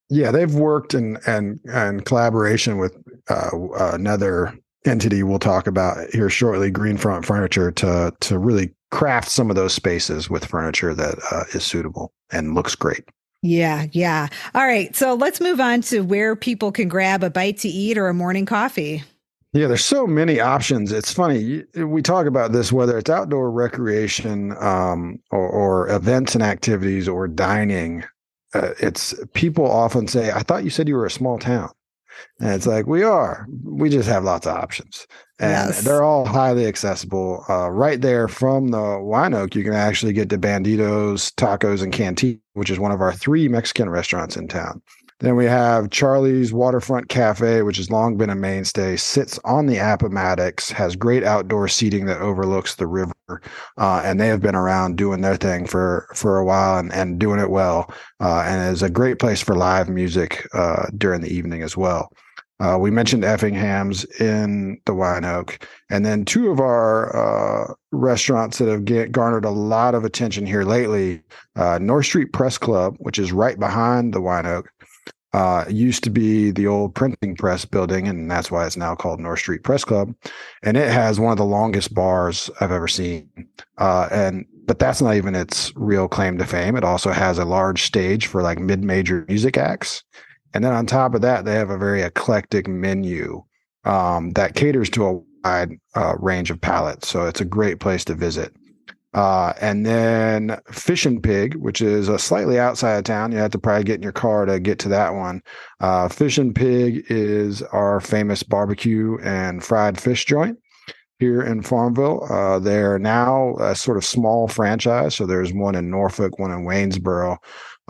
S2: Yeah, they've worked in collaboration with another entity we'll talk about here shortly, Greenfront Furniture, to really craft some of those spaces with furniture that is suitable and looks great.
S1: Yeah, yeah. All right, so let's move on to where people can grab a bite to eat or a morning coffee.
S2: Yeah, there's so many options. It's funny. We talk about this, whether it's outdoor recreation or events and activities or dining. It's people often say, I thought you said you were a small town. And it's like, we are. We just have lots of options. And
S1: Yes.
S2: they're all highly accessible. Right there from the Wine Oak, you can actually get to Banditos, Tacos, and Canteen, which is one of our 3 Mexican restaurants in town. Then we have Charlie's Waterfront Cafe, which has long been a mainstay, sits on the Appomattox, has great outdoor seating that overlooks the river. And they have been around doing their thing for a while and doing it well. And is a great place for live music during the evening as well. We mentioned Effingham's in the Wine Oak. And then 2 of our restaurants that have garnered a lot of attention here lately, North Street Press Club, which is right behind the Wine Oak. Used to be the old printing press building, and that's why it's now called North Street Press Club. And it has one of the longest bars I've ever seen. But that's not even its real claim to fame. It also has a large stage for like mid-major music acts. And then on top of that, they have a very eclectic menu that caters to a wide range of palates. So it's a great place to visit. And then Fish and Pig, which is slightly outside of town. You have to probably get in your car to get to that one. Fish and Pig is our famous barbecue and fried fish joint here in Farmville. They're now a sort of small franchise. So there's one in Norfolk, one in Waynesboro.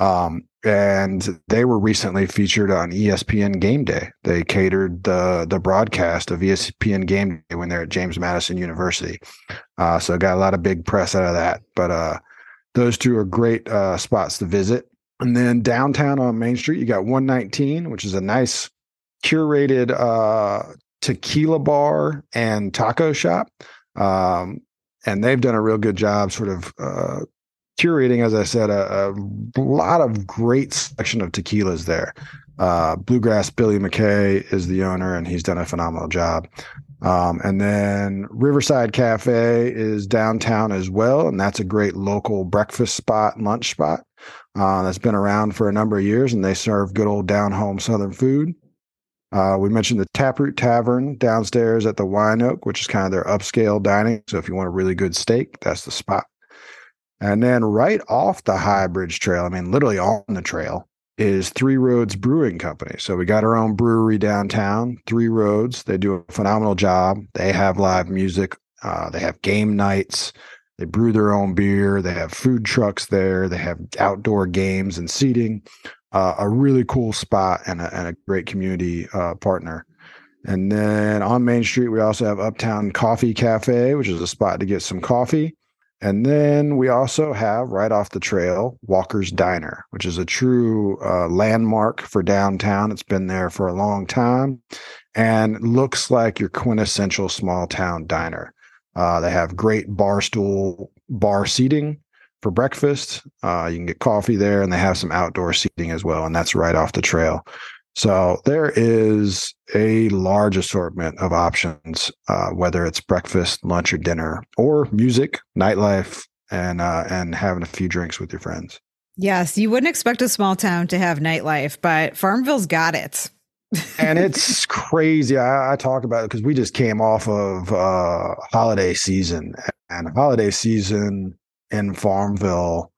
S2: And they were recently featured on ESPN Game Day. They catered the broadcast of ESPN Game Day when they're at James Madison University. So got a lot of big press out of that. But those 2 are great spots to visit. And then downtown on Main Street, you got 119, which is a nice curated tequila bar and taco shop. And they've done a real good job sort of curating, as I said, a lot of great selection of tequilas there. Bluegrass Billy McKay is the owner, and he's done a phenomenal job. And then Riverside Cafe is downtown as well, and that's a great local breakfast spot, lunch spot that's been around for a number of years, and they serve good old down-home Southern food. We mentioned the Taproot Tavern downstairs at the Wine Oak, which is kind of their upscale dining. So if you want a really good steak, that's the spot. And then right off the High Bridge Trail, I mean, literally on the trail, is Three Roads Brewing Company. So we got our own brewery downtown, Three Roads. They do a phenomenal job. They have live music. They have game nights. They brew their own beer. They have food trucks there. They have outdoor games and seating. A really cool spot and a great community partner. And then on Main Street, we also have Uptown Coffee Cafe, which is a spot to get some coffee. And then we also have right off the trail, Walker's Diner, which is a true landmark for downtown. It's been there for a long time and looks like your quintessential small town diner. They have great bar seating for breakfast. You can get coffee there, and they have some outdoor seating as well, and that's right off the trail. So there is a large assortment of options, whether it's breakfast, lunch, or dinner, or music, nightlife, and having a few drinks with your friends.
S1: Yes, you wouldn't expect a small town to have nightlife, but Farmville's got it.
S2: And it's crazy. I talk about it because we just came off of holiday season, and holiday season in Farmville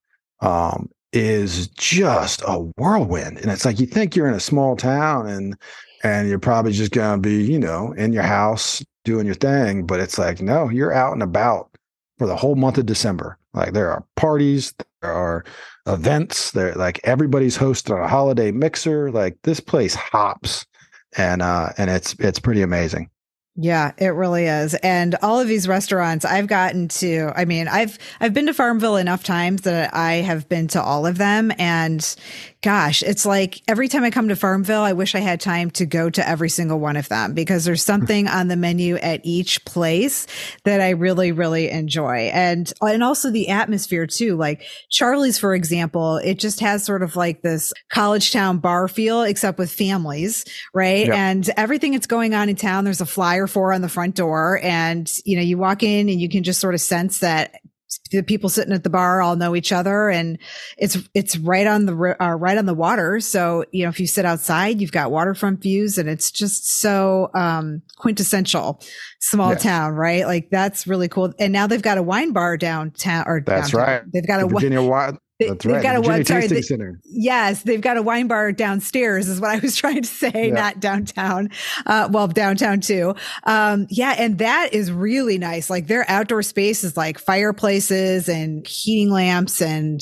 S2: is just a whirlwind. And it's like, you think you're in a small town and you're probably just going to be, in your house doing your thing. But it's like, no, you're out and about for the whole month of December. Like, there are parties, there are events, there, like, everybody's hosting a holiday mixer. Like, this place hops and it's pretty amazing.
S1: Yeah, it really is. And all of these restaurants I've gotten to, I mean, I've been to Farmville enough times that I have been to all of them. And gosh, it's like every time I come to Farmville, I wish I had time to go to every single one of them because there's something on the menu at each place that I really, really enjoy. And also the atmosphere too. Like Charlie's, for example, it just has sort of like this college town bar feel, except with families, right?
S2: Yep.
S1: And everything that's going on in town, there's a flyer for on the front door. And, you walk in and you can just sort of sense that the people sitting at the bar all know each other, and it's right on the water. So, if you sit outside, you've got waterfront views, and it's just so quintessential small town, right? Like that's really cool. And now they've got a wine bar downtown.
S2: That's
S1: downtown.
S2: right.
S1: They've got
S2: Virginia Wine. That's right.
S1: Got
S2: Virginia Tasting Center.
S1: Yes, they've got a wine bar downstairs, is what I was trying to say, not downtown. Downtown too. And that is really nice. Like their outdoor space is like fireplaces and heating lamps and,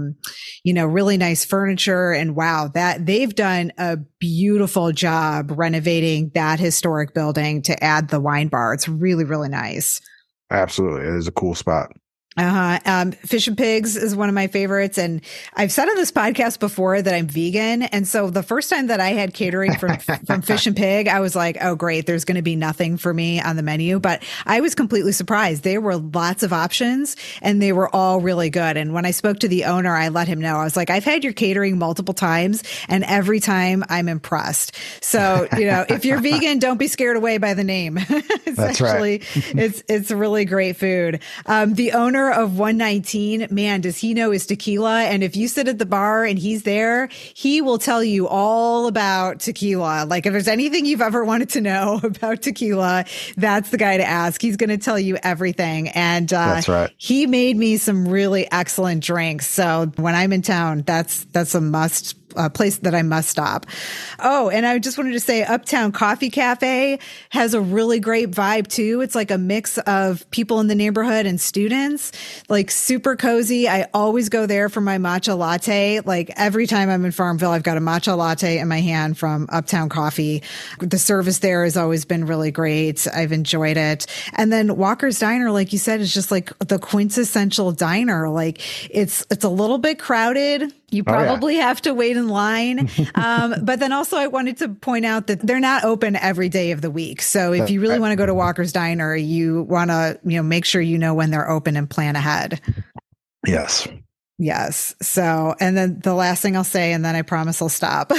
S1: really nice furniture. And wow, that they've done a beautiful job renovating that historic building to add the wine bar. It's really, really nice.
S2: Absolutely. It is a cool spot.
S1: Fish and Pigs is one of my favorites. And I've said on this podcast before that I'm vegan. And so the first time that I had catering from Fish and Pig, I was like, oh, great. There's going to be nothing for me on the menu. But I was completely surprised. There were lots of options and they were all really good. And when I spoke to the owner, I let him know, I was like, I've had your catering multiple times and every time I'm impressed. So, if you're vegan, don't be scared away by the name.
S2: That's right.
S1: It's really great food. The owner of 119, man, does he know his tequila? And if you sit at the bar and he's there, he will tell you all about tequila. Like if there's anything you've ever wanted to know about tequila, that's the guy to ask. He's going to tell you everything. And
S2: that's right.
S1: He made me some really excellent drinks. So when I'm in town, that's a must. A place that I must stop. Oh, and I just wanted to say Uptown Coffee Cafe has a really great vibe too. It's like a mix of people in the neighborhood and students, like super cozy. I always go there for my matcha latte. Like every time I'm in Farmville, I've got a matcha latte in my hand from Uptown Coffee. The service there has always been really great. I've enjoyed it. And then Walker's Diner, like you said, is just like the quintessential diner. Like it's a little bit crowded. You probably have to wait in line. But then also I wanted to point out that they're not open every day of the week. So if you really want to go to Walker's Diner, you want to, make sure you know when they're open and plan ahead. Yes. So, and then the last thing I'll say, and then I promise I'll stop.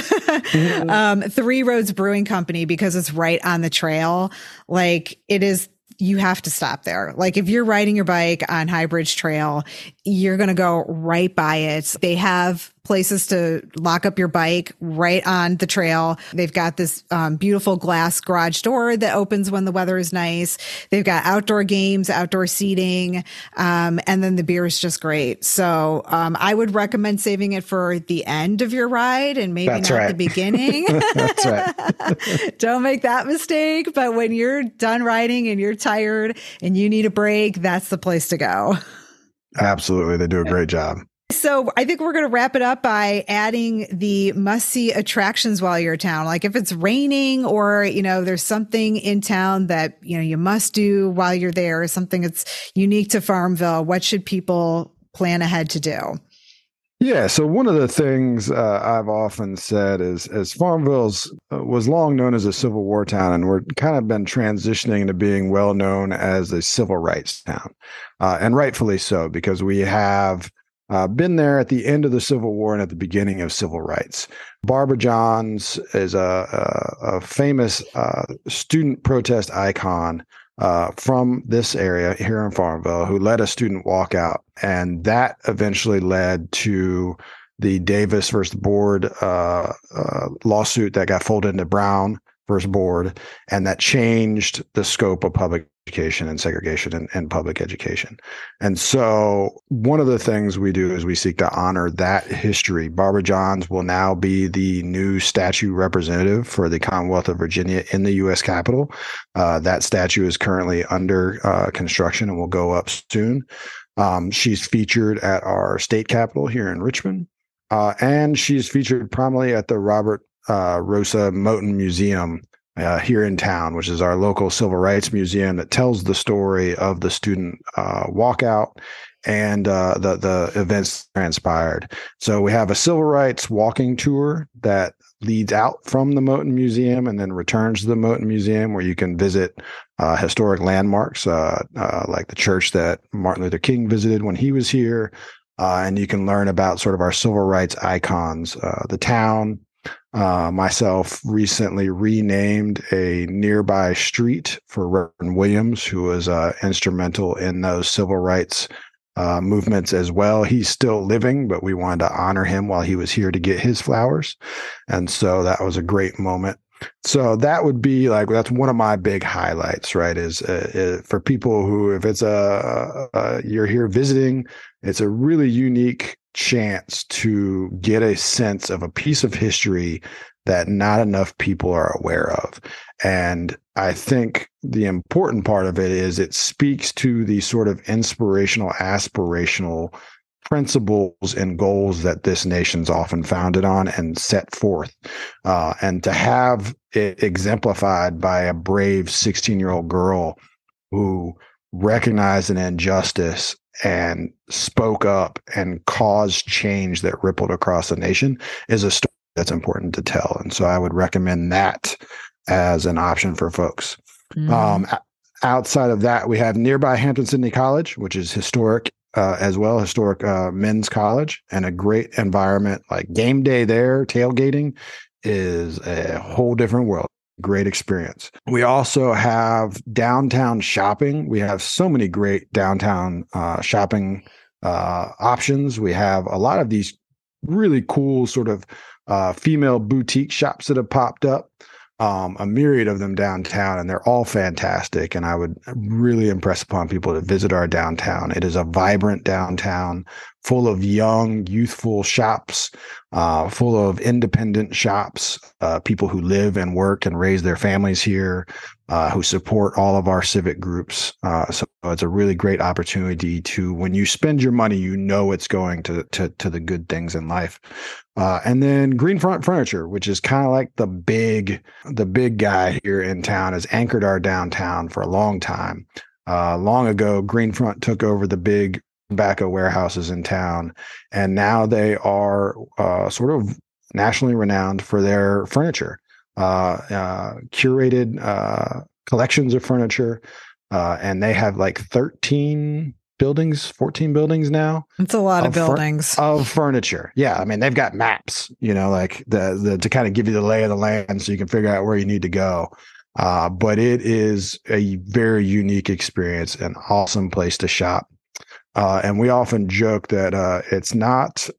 S1: Three Roads Brewing Company, because it's right on the trail. Like it is. You have to stop there. Like if you're riding your bike on High Bridge Trail, you're going to go right by it. They have places to lock up your bike right on the trail. They've got this beautiful glass garage door that opens when the weather is nice. They've got outdoor games, outdoor seating, and then the beer is just great. So I would recommend saving it for the end of your ride and maybe not the beginning.
S2: That's right.
S1: Don't make that mistake. But when you're done riding and you're tired and you need a break, that's the place to go.
S2: Absolutely. They do a great job.
S1: So I think we're going to wrap it up by adding the must-see attractions while you're in town. Like if it's raining or, there's something in town that, you must do while you're there, something that's unique to Farmville, what should people plan ahead to do?
S2: Yeah. So one of the things I've often said is, as Farmville was long known as a Civil War town, and we're kind of been transitioning to being well known as a civil rights town, and rightfully so, because we have been there at the end of the Civil War and at the beginning of civil rights. Barbara Johns is a famous student protest icon from this area here in Farmville, who led a student walkout. And that eventually led to the Davis versus Board lawsuit that got folded into Brown versus Board, and that changed the scope of public education and segregation and public education. And so one of the things we do is we seek to honor that history. Barbara Johns will now be the new statue representative for the Commonwealth of Virginia in the U.S. Capitol. That statue is currently under construction and will go up soon. She's featured at our state capitol here in Richmond, and she's featured prominently at the Robert Rosa Moton Museum here in town, which is our local civil rights museum that tells the story of the student walkout and the events transpired. So we have a civil rights walking tour that leads out from the Moton Museum and then returns to the Moton Museum, where you can visit historic landmarks like the church that Martin Luther King visited when he was here. And you can learn about sort of our civil rights icons. The town, myself, recently renamed a nearby street for Reverend Williams, who was instrumental in those civil rights movements as well. He's still living, but we wanted to honor him while he was here to get his flowers. And so that was a great moment. So that would be like, that's one of my big highlights, right? Is for people who, if it's you're here visiting, it's a really unique chance to get a sense of a piece of history that not enough people are aware of. And I think the important part of it is it speaks to the sort of inspirational, aspirational principles and goals that this nation's often founded on and set forth. And to have it exemplified by a brave 16-year-old girl who recognized an injustice and spoke up and caused change that rippled across the nation is a story that's important to tell. And so I would recommend that as an option for folks. Outside of that, we have nearby Hampton-Sydney College, which is historic as well, historic men's college, and a great environment. Like game day there, tailgating is a whole different world. Great experience. We also have downtown shopping. We have so many great downtown shopping options. We have a lot of these really cool sort of female boutique shops that have popped up, a myriad of them downtown, and they're all fantastic. And I would really impress upon people to visit our downtown. It is a vibrant downtown full of young, youthful shops, full of independent shops, people who live and work and raise their families here, who support all of our civic groups. So it's a really great opportunity to, when you spend your money, you know it's going to the good things in life. And then Greenfront Furniture, which is kind of like the big guy here in town, has anchored our downtown for a long time. Long ago, Greenfront took over the big tobacco warehouses in town, and now they are sort of nationally renowned for their furniture, curated collections of furniture, and they have like 14 buildings now.
S1: It's a lot of buildings
S2: of furniture. Yeah, I mean, they've got maps, like the to kind of give you the lay of the land so you can figure out where you need to go. But it is a very unique experience, an awesome place to shop. And we often joke that it's not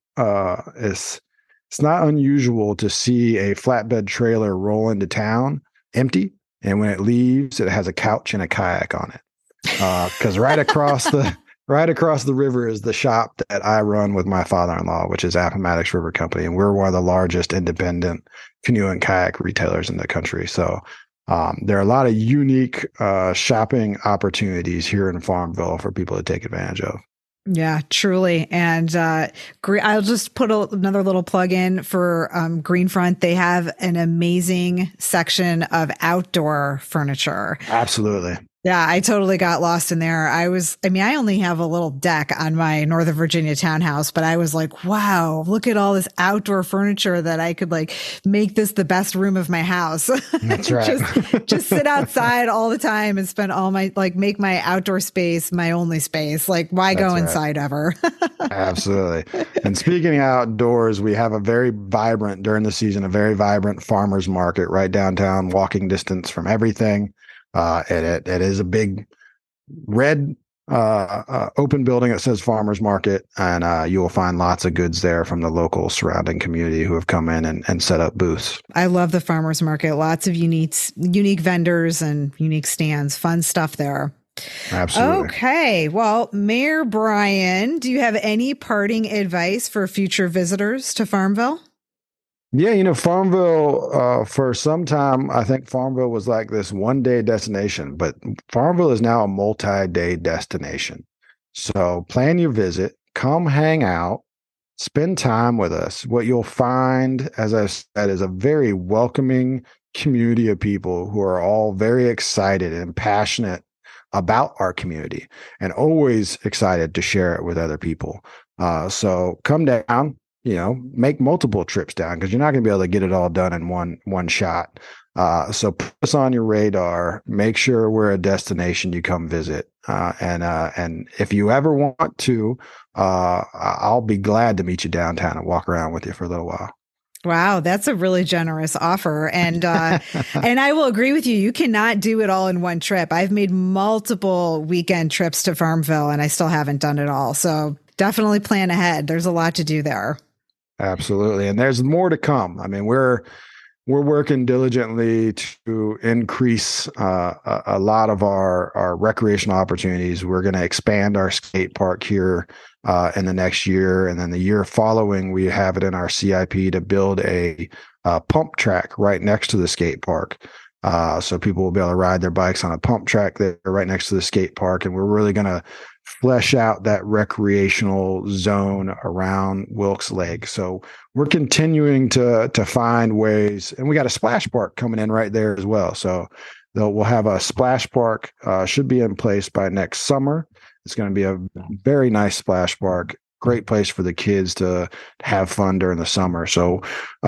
S2: unusual to see a flatbed trailer roll into town empty, and when it leaves, it has a couch and a kayak on it. Because right across the river is the shop that I run with my father-in-law, which is Appomattox River Company, and we're one of the largest independent canoe and kayak retailers in the country. So there are a lot of unique shopping opportunities here in Farmville for people to take advantage of.
S1: Yeah, truly. And I'll just put another little plug in for Greenfront. They have an amazing section of outdoor furniture.
S2: Absolutely.
S1: Yeah, I totally got lost in there. I only have a little deck on my Northern Virginia townhouse, but I was like, wow, look at all this outdoor furniture that I could like make this the best room of my house.
S2: That's right.
S1: just sit outside all the time and spend all my, like, make my outdoor space my only space. Like, why go inside ever?
S2: Absolutely. And speaking outdoors, we have during the season, a very vibrant farmers market right downtown, walking distance from everything. It is a big red open building that says Farmers Market, and you will find lots of goods there from the local surrounding community who have come in and set up booths.
S1: I love the Farmers Market. Lots of unique vendors and unique stands. Fun stuff there.
S2: Absolutely.
S1: Okay. Well, Mayor Brian, do you have any parting advice for future visitors to Farmville?
S2: Yeah, Farmville, for some time, I think Farmville was like this one-day destination, but Farmville is now a multi-day destination. So plan your visit, come hang out, spend time with us. What you'll find, as I said, is a very welcoming community of people who are all very excited and passionate about our community, and always excited to share it with other people. So come down, make multiple trips down, because you're not going to be able to get it all done in one shot. So put us on your radar, make sure we're a destination you come visit. And if you ever want to, I'll be glad to meet you downtown and walk around with you for a little while.
S1: Wow, that's a really generous offer. And and I will agree with you. You cannot do it all in one trip. I've made multiple weekend trips to Farmville and I still haven't done it all. So definitely plan ahead. There's a lot to do there.
S2: Absolutely. And there's more to come. I mean, we're working diligently to increase a lot of our recreational opportunities. We're going to expand our skate park here in the next year. And then the year following, we have it in our CIP to build a pump track right next to the skate park. So people will be able to ride their bikes on a pump track there right next to the skate park. And we're really going to flesh out that recreational zone around Wilkes Lake. So we're continuing to find ways, and we got a splash park coming in right there as well. So we'll have a splash park, should be in place by next summer. It's going to be a very nice splash park, great place for the kids to have fun during the summer. So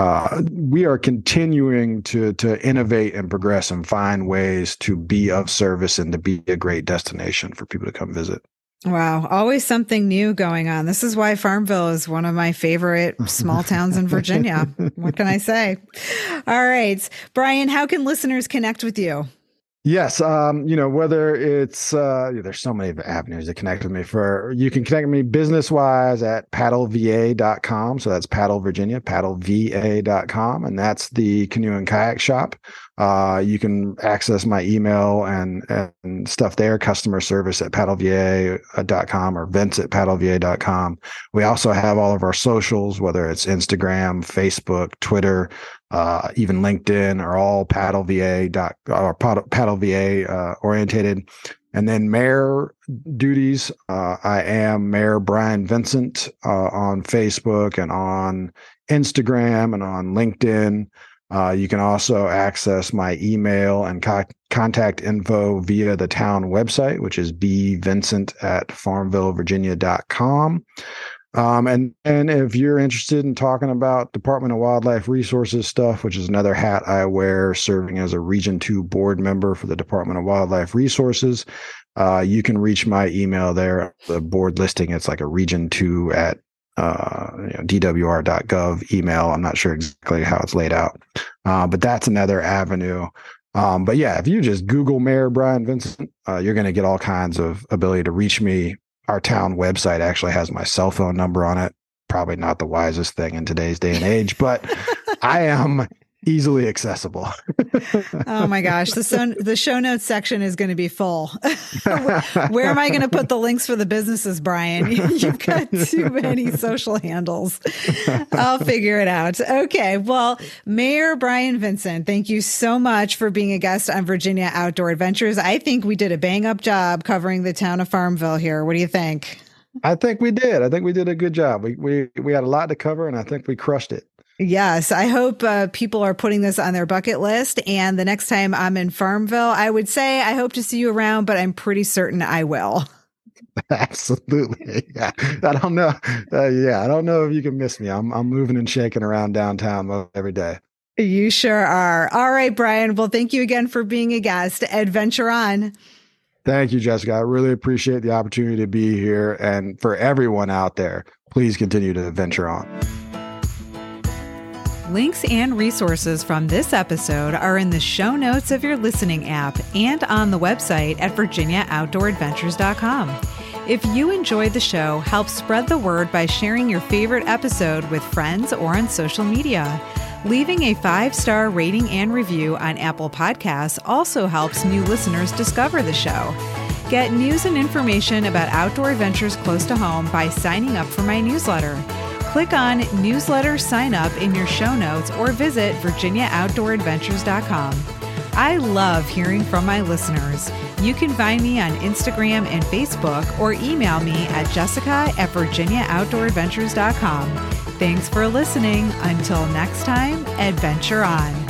S2: we are continuing to innovate and progress and find ways to be of service and to be a great destination for people to come visit.
S1: Wow. Always something new going on. This is why Farmville is one of my favorite small towns in Virginia. What can I say? All right. Brian, how can listeners connect with you?
S2: Yes. Whether it's, there's so many avenues to connect with me. You can connect with me business-wise at paddleva.com. So that's Paddle Virginia, paddleva.com. And that's the canoe and kayak shop. You can access my email and stuff there, customer service at paddleva.com or vince@paddleva.com. We also have all of our socials, whether it's Instagram, Facebook, Twitter, even LinkedIn, are all paddleva orientated. And then mayor duties, I am Mayor Brian Vincent on Facebook and on Instagram and on LinkedIn. You can also access my email and contact info via the town website, which is bvincent@farmvillevirginia.com. And if you're interested in talking about Department of Wildlife Resources stuff, which is another hat I wear, serving as a Region 2 board member for the Department of Wildlife Resources, you can reach my email there. The board listing, it's like a Region 2 at dwr.gov email. I'm not sure exactly how it's laid out, but that's another avenue. But yeah, if you just Google Mayor Brian Vincent, you're going to get all kinds of ability to reach me. Our town website actually has my cell phone number on it. Probably not the wisest thing in today's day and age, but I am easily accessible.
S1: Oh my gosh. The show notes section is going to be full. Where am I going to put the links for the businesses, Brian? You've got too many social handles. I'll figure it out. Okay. Well, Mayor Brian Vincent, thank you so much for being a guest on Virginia Outdoor Adventures. I think we did a bang up job covering the town of Farmville here. What do you think?
S2: I think we did. I think we did a good job. We had a lot to cover, and I think we crushed it.
S1: Yes, I hope people are putting this on their bucket list. And the next time I'm in Farmville, I would say I hope to see you around, but I'm pretty certain I will.
S2: Absolutely. Yeah. I don't know. I don't know if you can miss me. I'm moving and shaking around downtown every day.
S1: You sure are. All right, Brian. Well, thank you again for being a guest. Adventure on.
S2: Thank you, Jessica. I really appreciate the opportunity to be here. And for everyone out there, please continue to adventure on.
S1: Links and resources from this episode are in the show notes of your listening app and on the website at virginiaoutdooradventures.com. If you enjoyed the show, help spread the word by sharing your favorite episode with friends or on social media. Leaving a 5-star rating and review on Apple Podcasts also helps new listeners discover the show. Get news and information about outdoor adventures close to home by signing up for my newsletter. Click on Newsletter Sign Up in your show notes or visit virginiaoutdooradventures.com. I love hearing from my listeners. You can find me on Instagram and Facebook or email me at jessica@virginiaoutdooradventures.com. Thanks for listening. Until next time, adventure on.